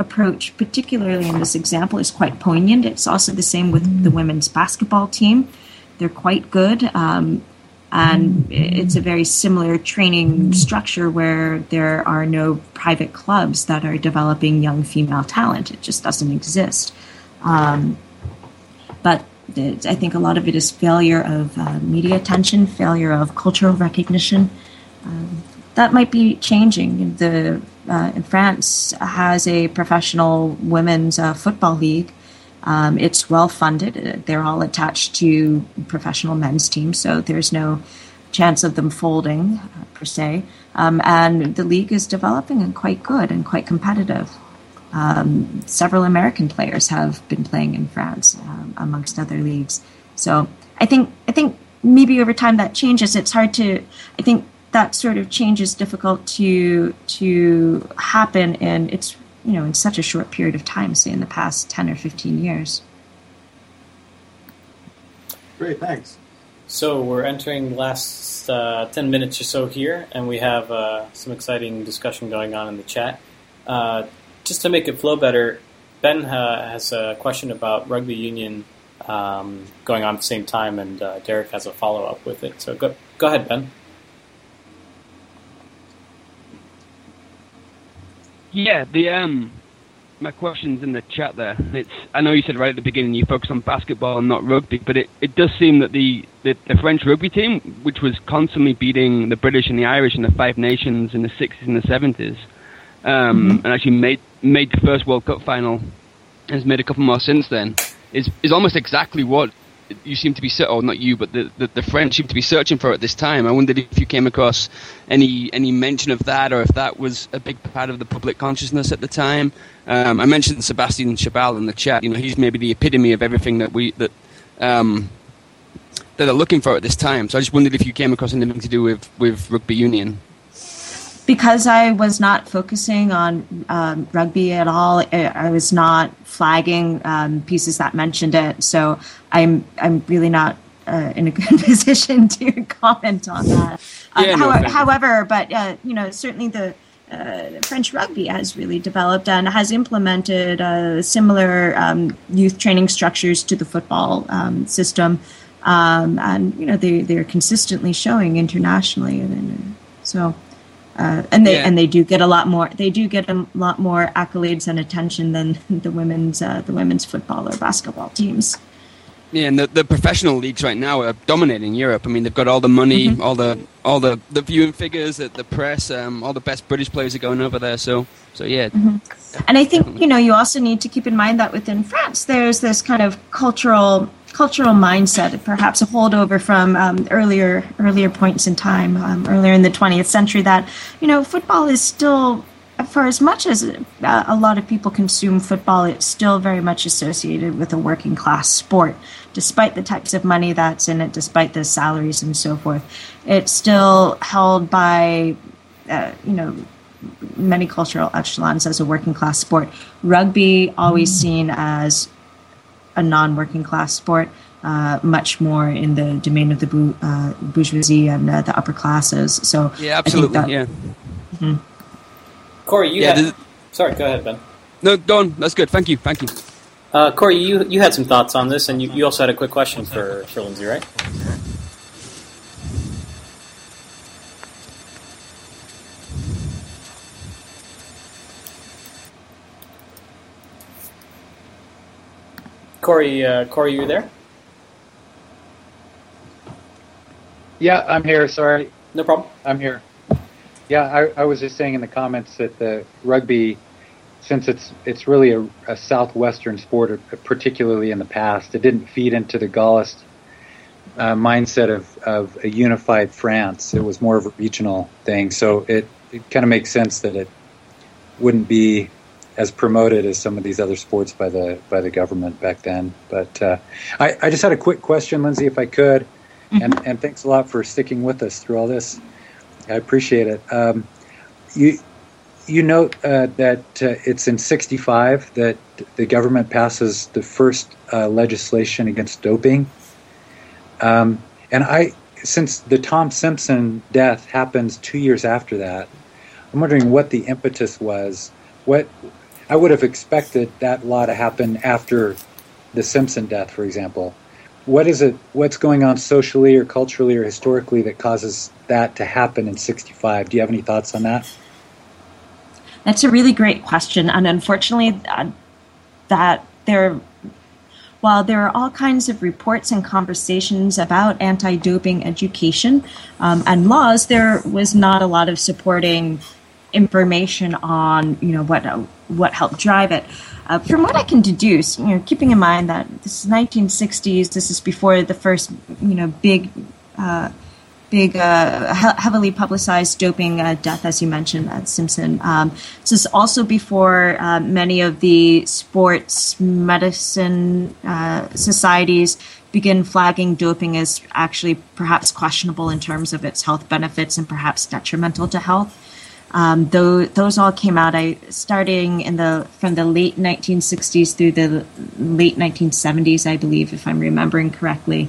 approach, particularly in this example, is quite poignant. It's also the same with the women's basketball team. They're quite good. Um, and it's a very similar training structure where there are no private clubs that are developing young female talent. It just doesn't exist. Um, but I think a lot of it is failure of uh, media attention, failure of cultural recognition. Um, that might be changing. The uh, in France has a professional women's uh, football league. Um, it's well funded. They're all attached to professional men's teams, so there's no chance of them folding uh, per se. Um, and the league is developing and quite good and quite competitive. Um, several American players have been playing in France, um, amongst other leagues. So I think I think maybe over time that changes. It's hard to. I think that sort of change is difficult to to happen, and it's you know in such a short period of time, say in the past ten or fifteen years. Great, thanks. So we're entering the last uh, ten minutes or so here, and we have uh, some exciting discussion going on in the chat. Uh, Just to make it flow better, Ben uh, has a question about rugby union um, going on at the same time, and uh, Derek has a follow-up with it. So go, go ahead, Ben. Yeah, the um, my question's in the chat there. It's I know you said right at the beginning you focus on basketball and not rugby, but it, it does seem that the, the, the French rugby team, which was constantly beating the British and the Irish in the Five Nations in the sixties and the seventies, Um, mm-hmm. and actually made made the first World Cup final, and has made a couple more since then, is is almost exactly what you seem to be, or not you, but the, the, the French seem to be searching for at this time. I wondered if you came across any any mention of that, or if that was a big part of the public consciousness at the time. Um, I mentioned Sébastien Chabal in the chat. You know, he's maybe the epitome of everything that we that um, that they're looking for at this time. So I just wondered if you came across anything to do with, with rugby union. Because I was not focusing on um, rugby at all, I was not flagging um, pieces that mentioned it. So I'm I'm really not uh, in a good position to comment on that. Um, yeah, no how, however, but uh, you know, certainly the uh, French rugby has really developed and has implemented uh, similar um, youth training structures to the football um, system, um, and you know they they are consistently showing internationally, and so. Uh, and they yeah. and they do get a lot more. They do get a lot more accolades and attention than the women's uh, the women's football or basketball teams. Yeah, and the, the professional leagues right now are dominating Europe. I mean, they've got all the money, mm-hmm. all the all the, the viewing figures, the, the press, um, all the best British players are going over there. So, so yeah. Mm-hmm. And I think you know you also need to keep in mind that within France, there's this kind of cultural. cultural mindset, perhaps a holdover from um, earlier earlier points in time, um, earlier in the twentieth century, that, you know, football is still, for as much as uh, a lot of people consume football, it's still very much associated with a working class sport. Despite the types of money that's in it, despite the salaries and so forth, it's still held by, uh, you know, many cultural echelons as a working class sport. Rugby, always seen as a non-working class sport, uh, much more in the domain of the bu- uh, bourgeoisie and uh, the upper classes. So yeah, absolutely, I think that, yeah. Mm-hmm. Corey, you yeah, had... this... Sorry, go ahead, Ben. No, go on. That's good. Thank you. Thank you. Uh, Corey, you you had some thoughts on this, and you, you also had a quick question for, for Lindsay, right? Corey, uh, Corey, you there? Yeah, I'm here. Sorry. No problem. I'm here. Yeah, I, I was just saying in the comments that the rugby, since it's it's really a, a southwestern sport, particularly in the past, it didn't feed into the Gaullist uh, mindset of, of a unified France. It was more of a regional thing. So it, it kind of makes sense that it wouldn't be as promoted as some of these other sports by the by the government back then. But uh, I, I just had a quick question, Lindsay, if I could, mm-hmm. and, and thanks a lot for sticking with us through all this. I appreciate it. Um, you you note uh, that uh, it's in sixty-five that the government passes the first uh, legislation against doping. Um, and I, since the Tom Simpson death happens two years after that, I'm wondering what the impetus was. What I would have expected that law to happen after the Simpson death, for example. What is it? What's going on socially or culturally or historically that causes that to happen in sixty-five? Do you have any thoughts on that? That's a really great question, and unfortunately, uh, that there, while there are all kinds of reports and conversations about anti-doping education um, and laws, there was not a lot of supporting information on, you know, what uh, what helped drive it. Uh, from what I can deduce, you know, keeping in mind that this is nineteen sixties, this is before the first, you know, big, uh, big, uh, he- heavily publicized doping uh, death, as you mentioned, at Simpson. Um, this is also before uh, many of the sports medicine uh, societies begin flagging doping as actually perhaps questionable in terms of its health benefits and perhaps detrimental to health. Um, though, those all came out I, starting in the from the late nineteen sixties through the late nineteen seventies, I believe, if I'm remembering correctly.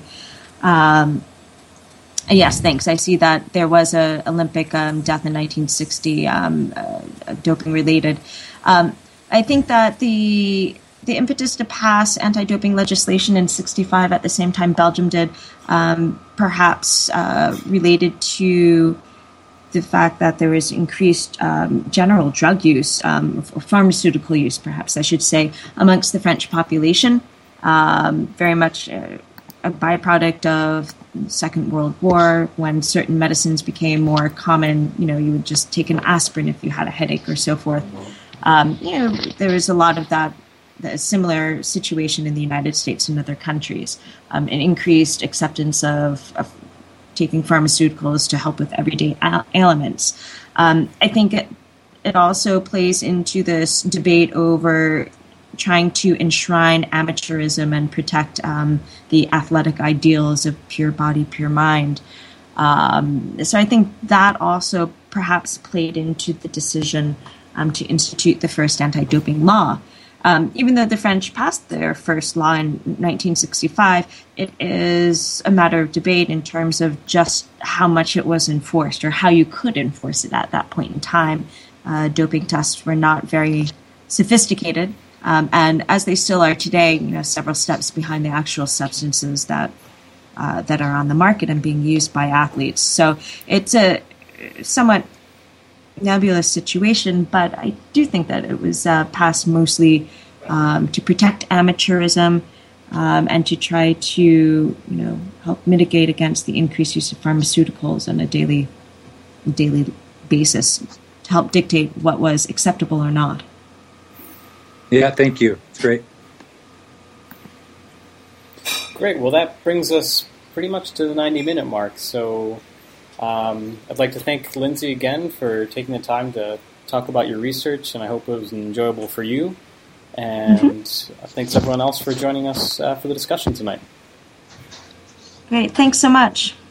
Um, yes, thanks. I see that there was a Olympic um, death in nineteen sixty, um, uh, doping related. Um, I think that the the impetus to pass anti-doping legislation in sixty-five at the same time Belgium did, um, perhaps uh, related to the fact that there is increased um, general drug use, um, pharmaceutical use, perhaps I should say, amongst the French population. Um, very much a, a byproduct of the Second World War, when certain medicines became more common. You know, you would just take an aspirin if you had a headache or so forth. Um, you know, there is a lot of that, a similar situation in the United States and other countries. Um, an increased acceptance of, of taking pharmaceuticals to help with everyday ailments. Um, I think it, it also plays into this debate over trying to enshrine amateurism and protect um, the athletic ideals of pure body, pure mind. Um, so I think that also perhaps played into the decision um, to institute the first anti-doping law. Um, even though the French passed their first law in nineteen sixty-five, it is a matter of debate in terms of just how much it was enforced or how you could enforce it at that point in time. Uh, doping tests were not very sophisticated, um, and as they still are today, you know, several steps behind the actual substances that uh, that are on the market and being used by athletes. So it's a somewhat nebulous situation, but I do think that it was uh, passed mostly um, to protect amateurism um, and to try to, you know, help mitigate against the increased use of pharmaceuticals on a daily daily basis to help dictate what was acceptable or not. Yeah, thank you. It's great. Great. Well, that brings us pretty much to the ninety-minute mark. So um, I'd like to thank Lindsay again for taking the time to talk about your research, and I hope it was enjoyable for you. And mm-hmm. thanks everyone else for joining us uh, for the discussion tonight. Great. Thanks so much.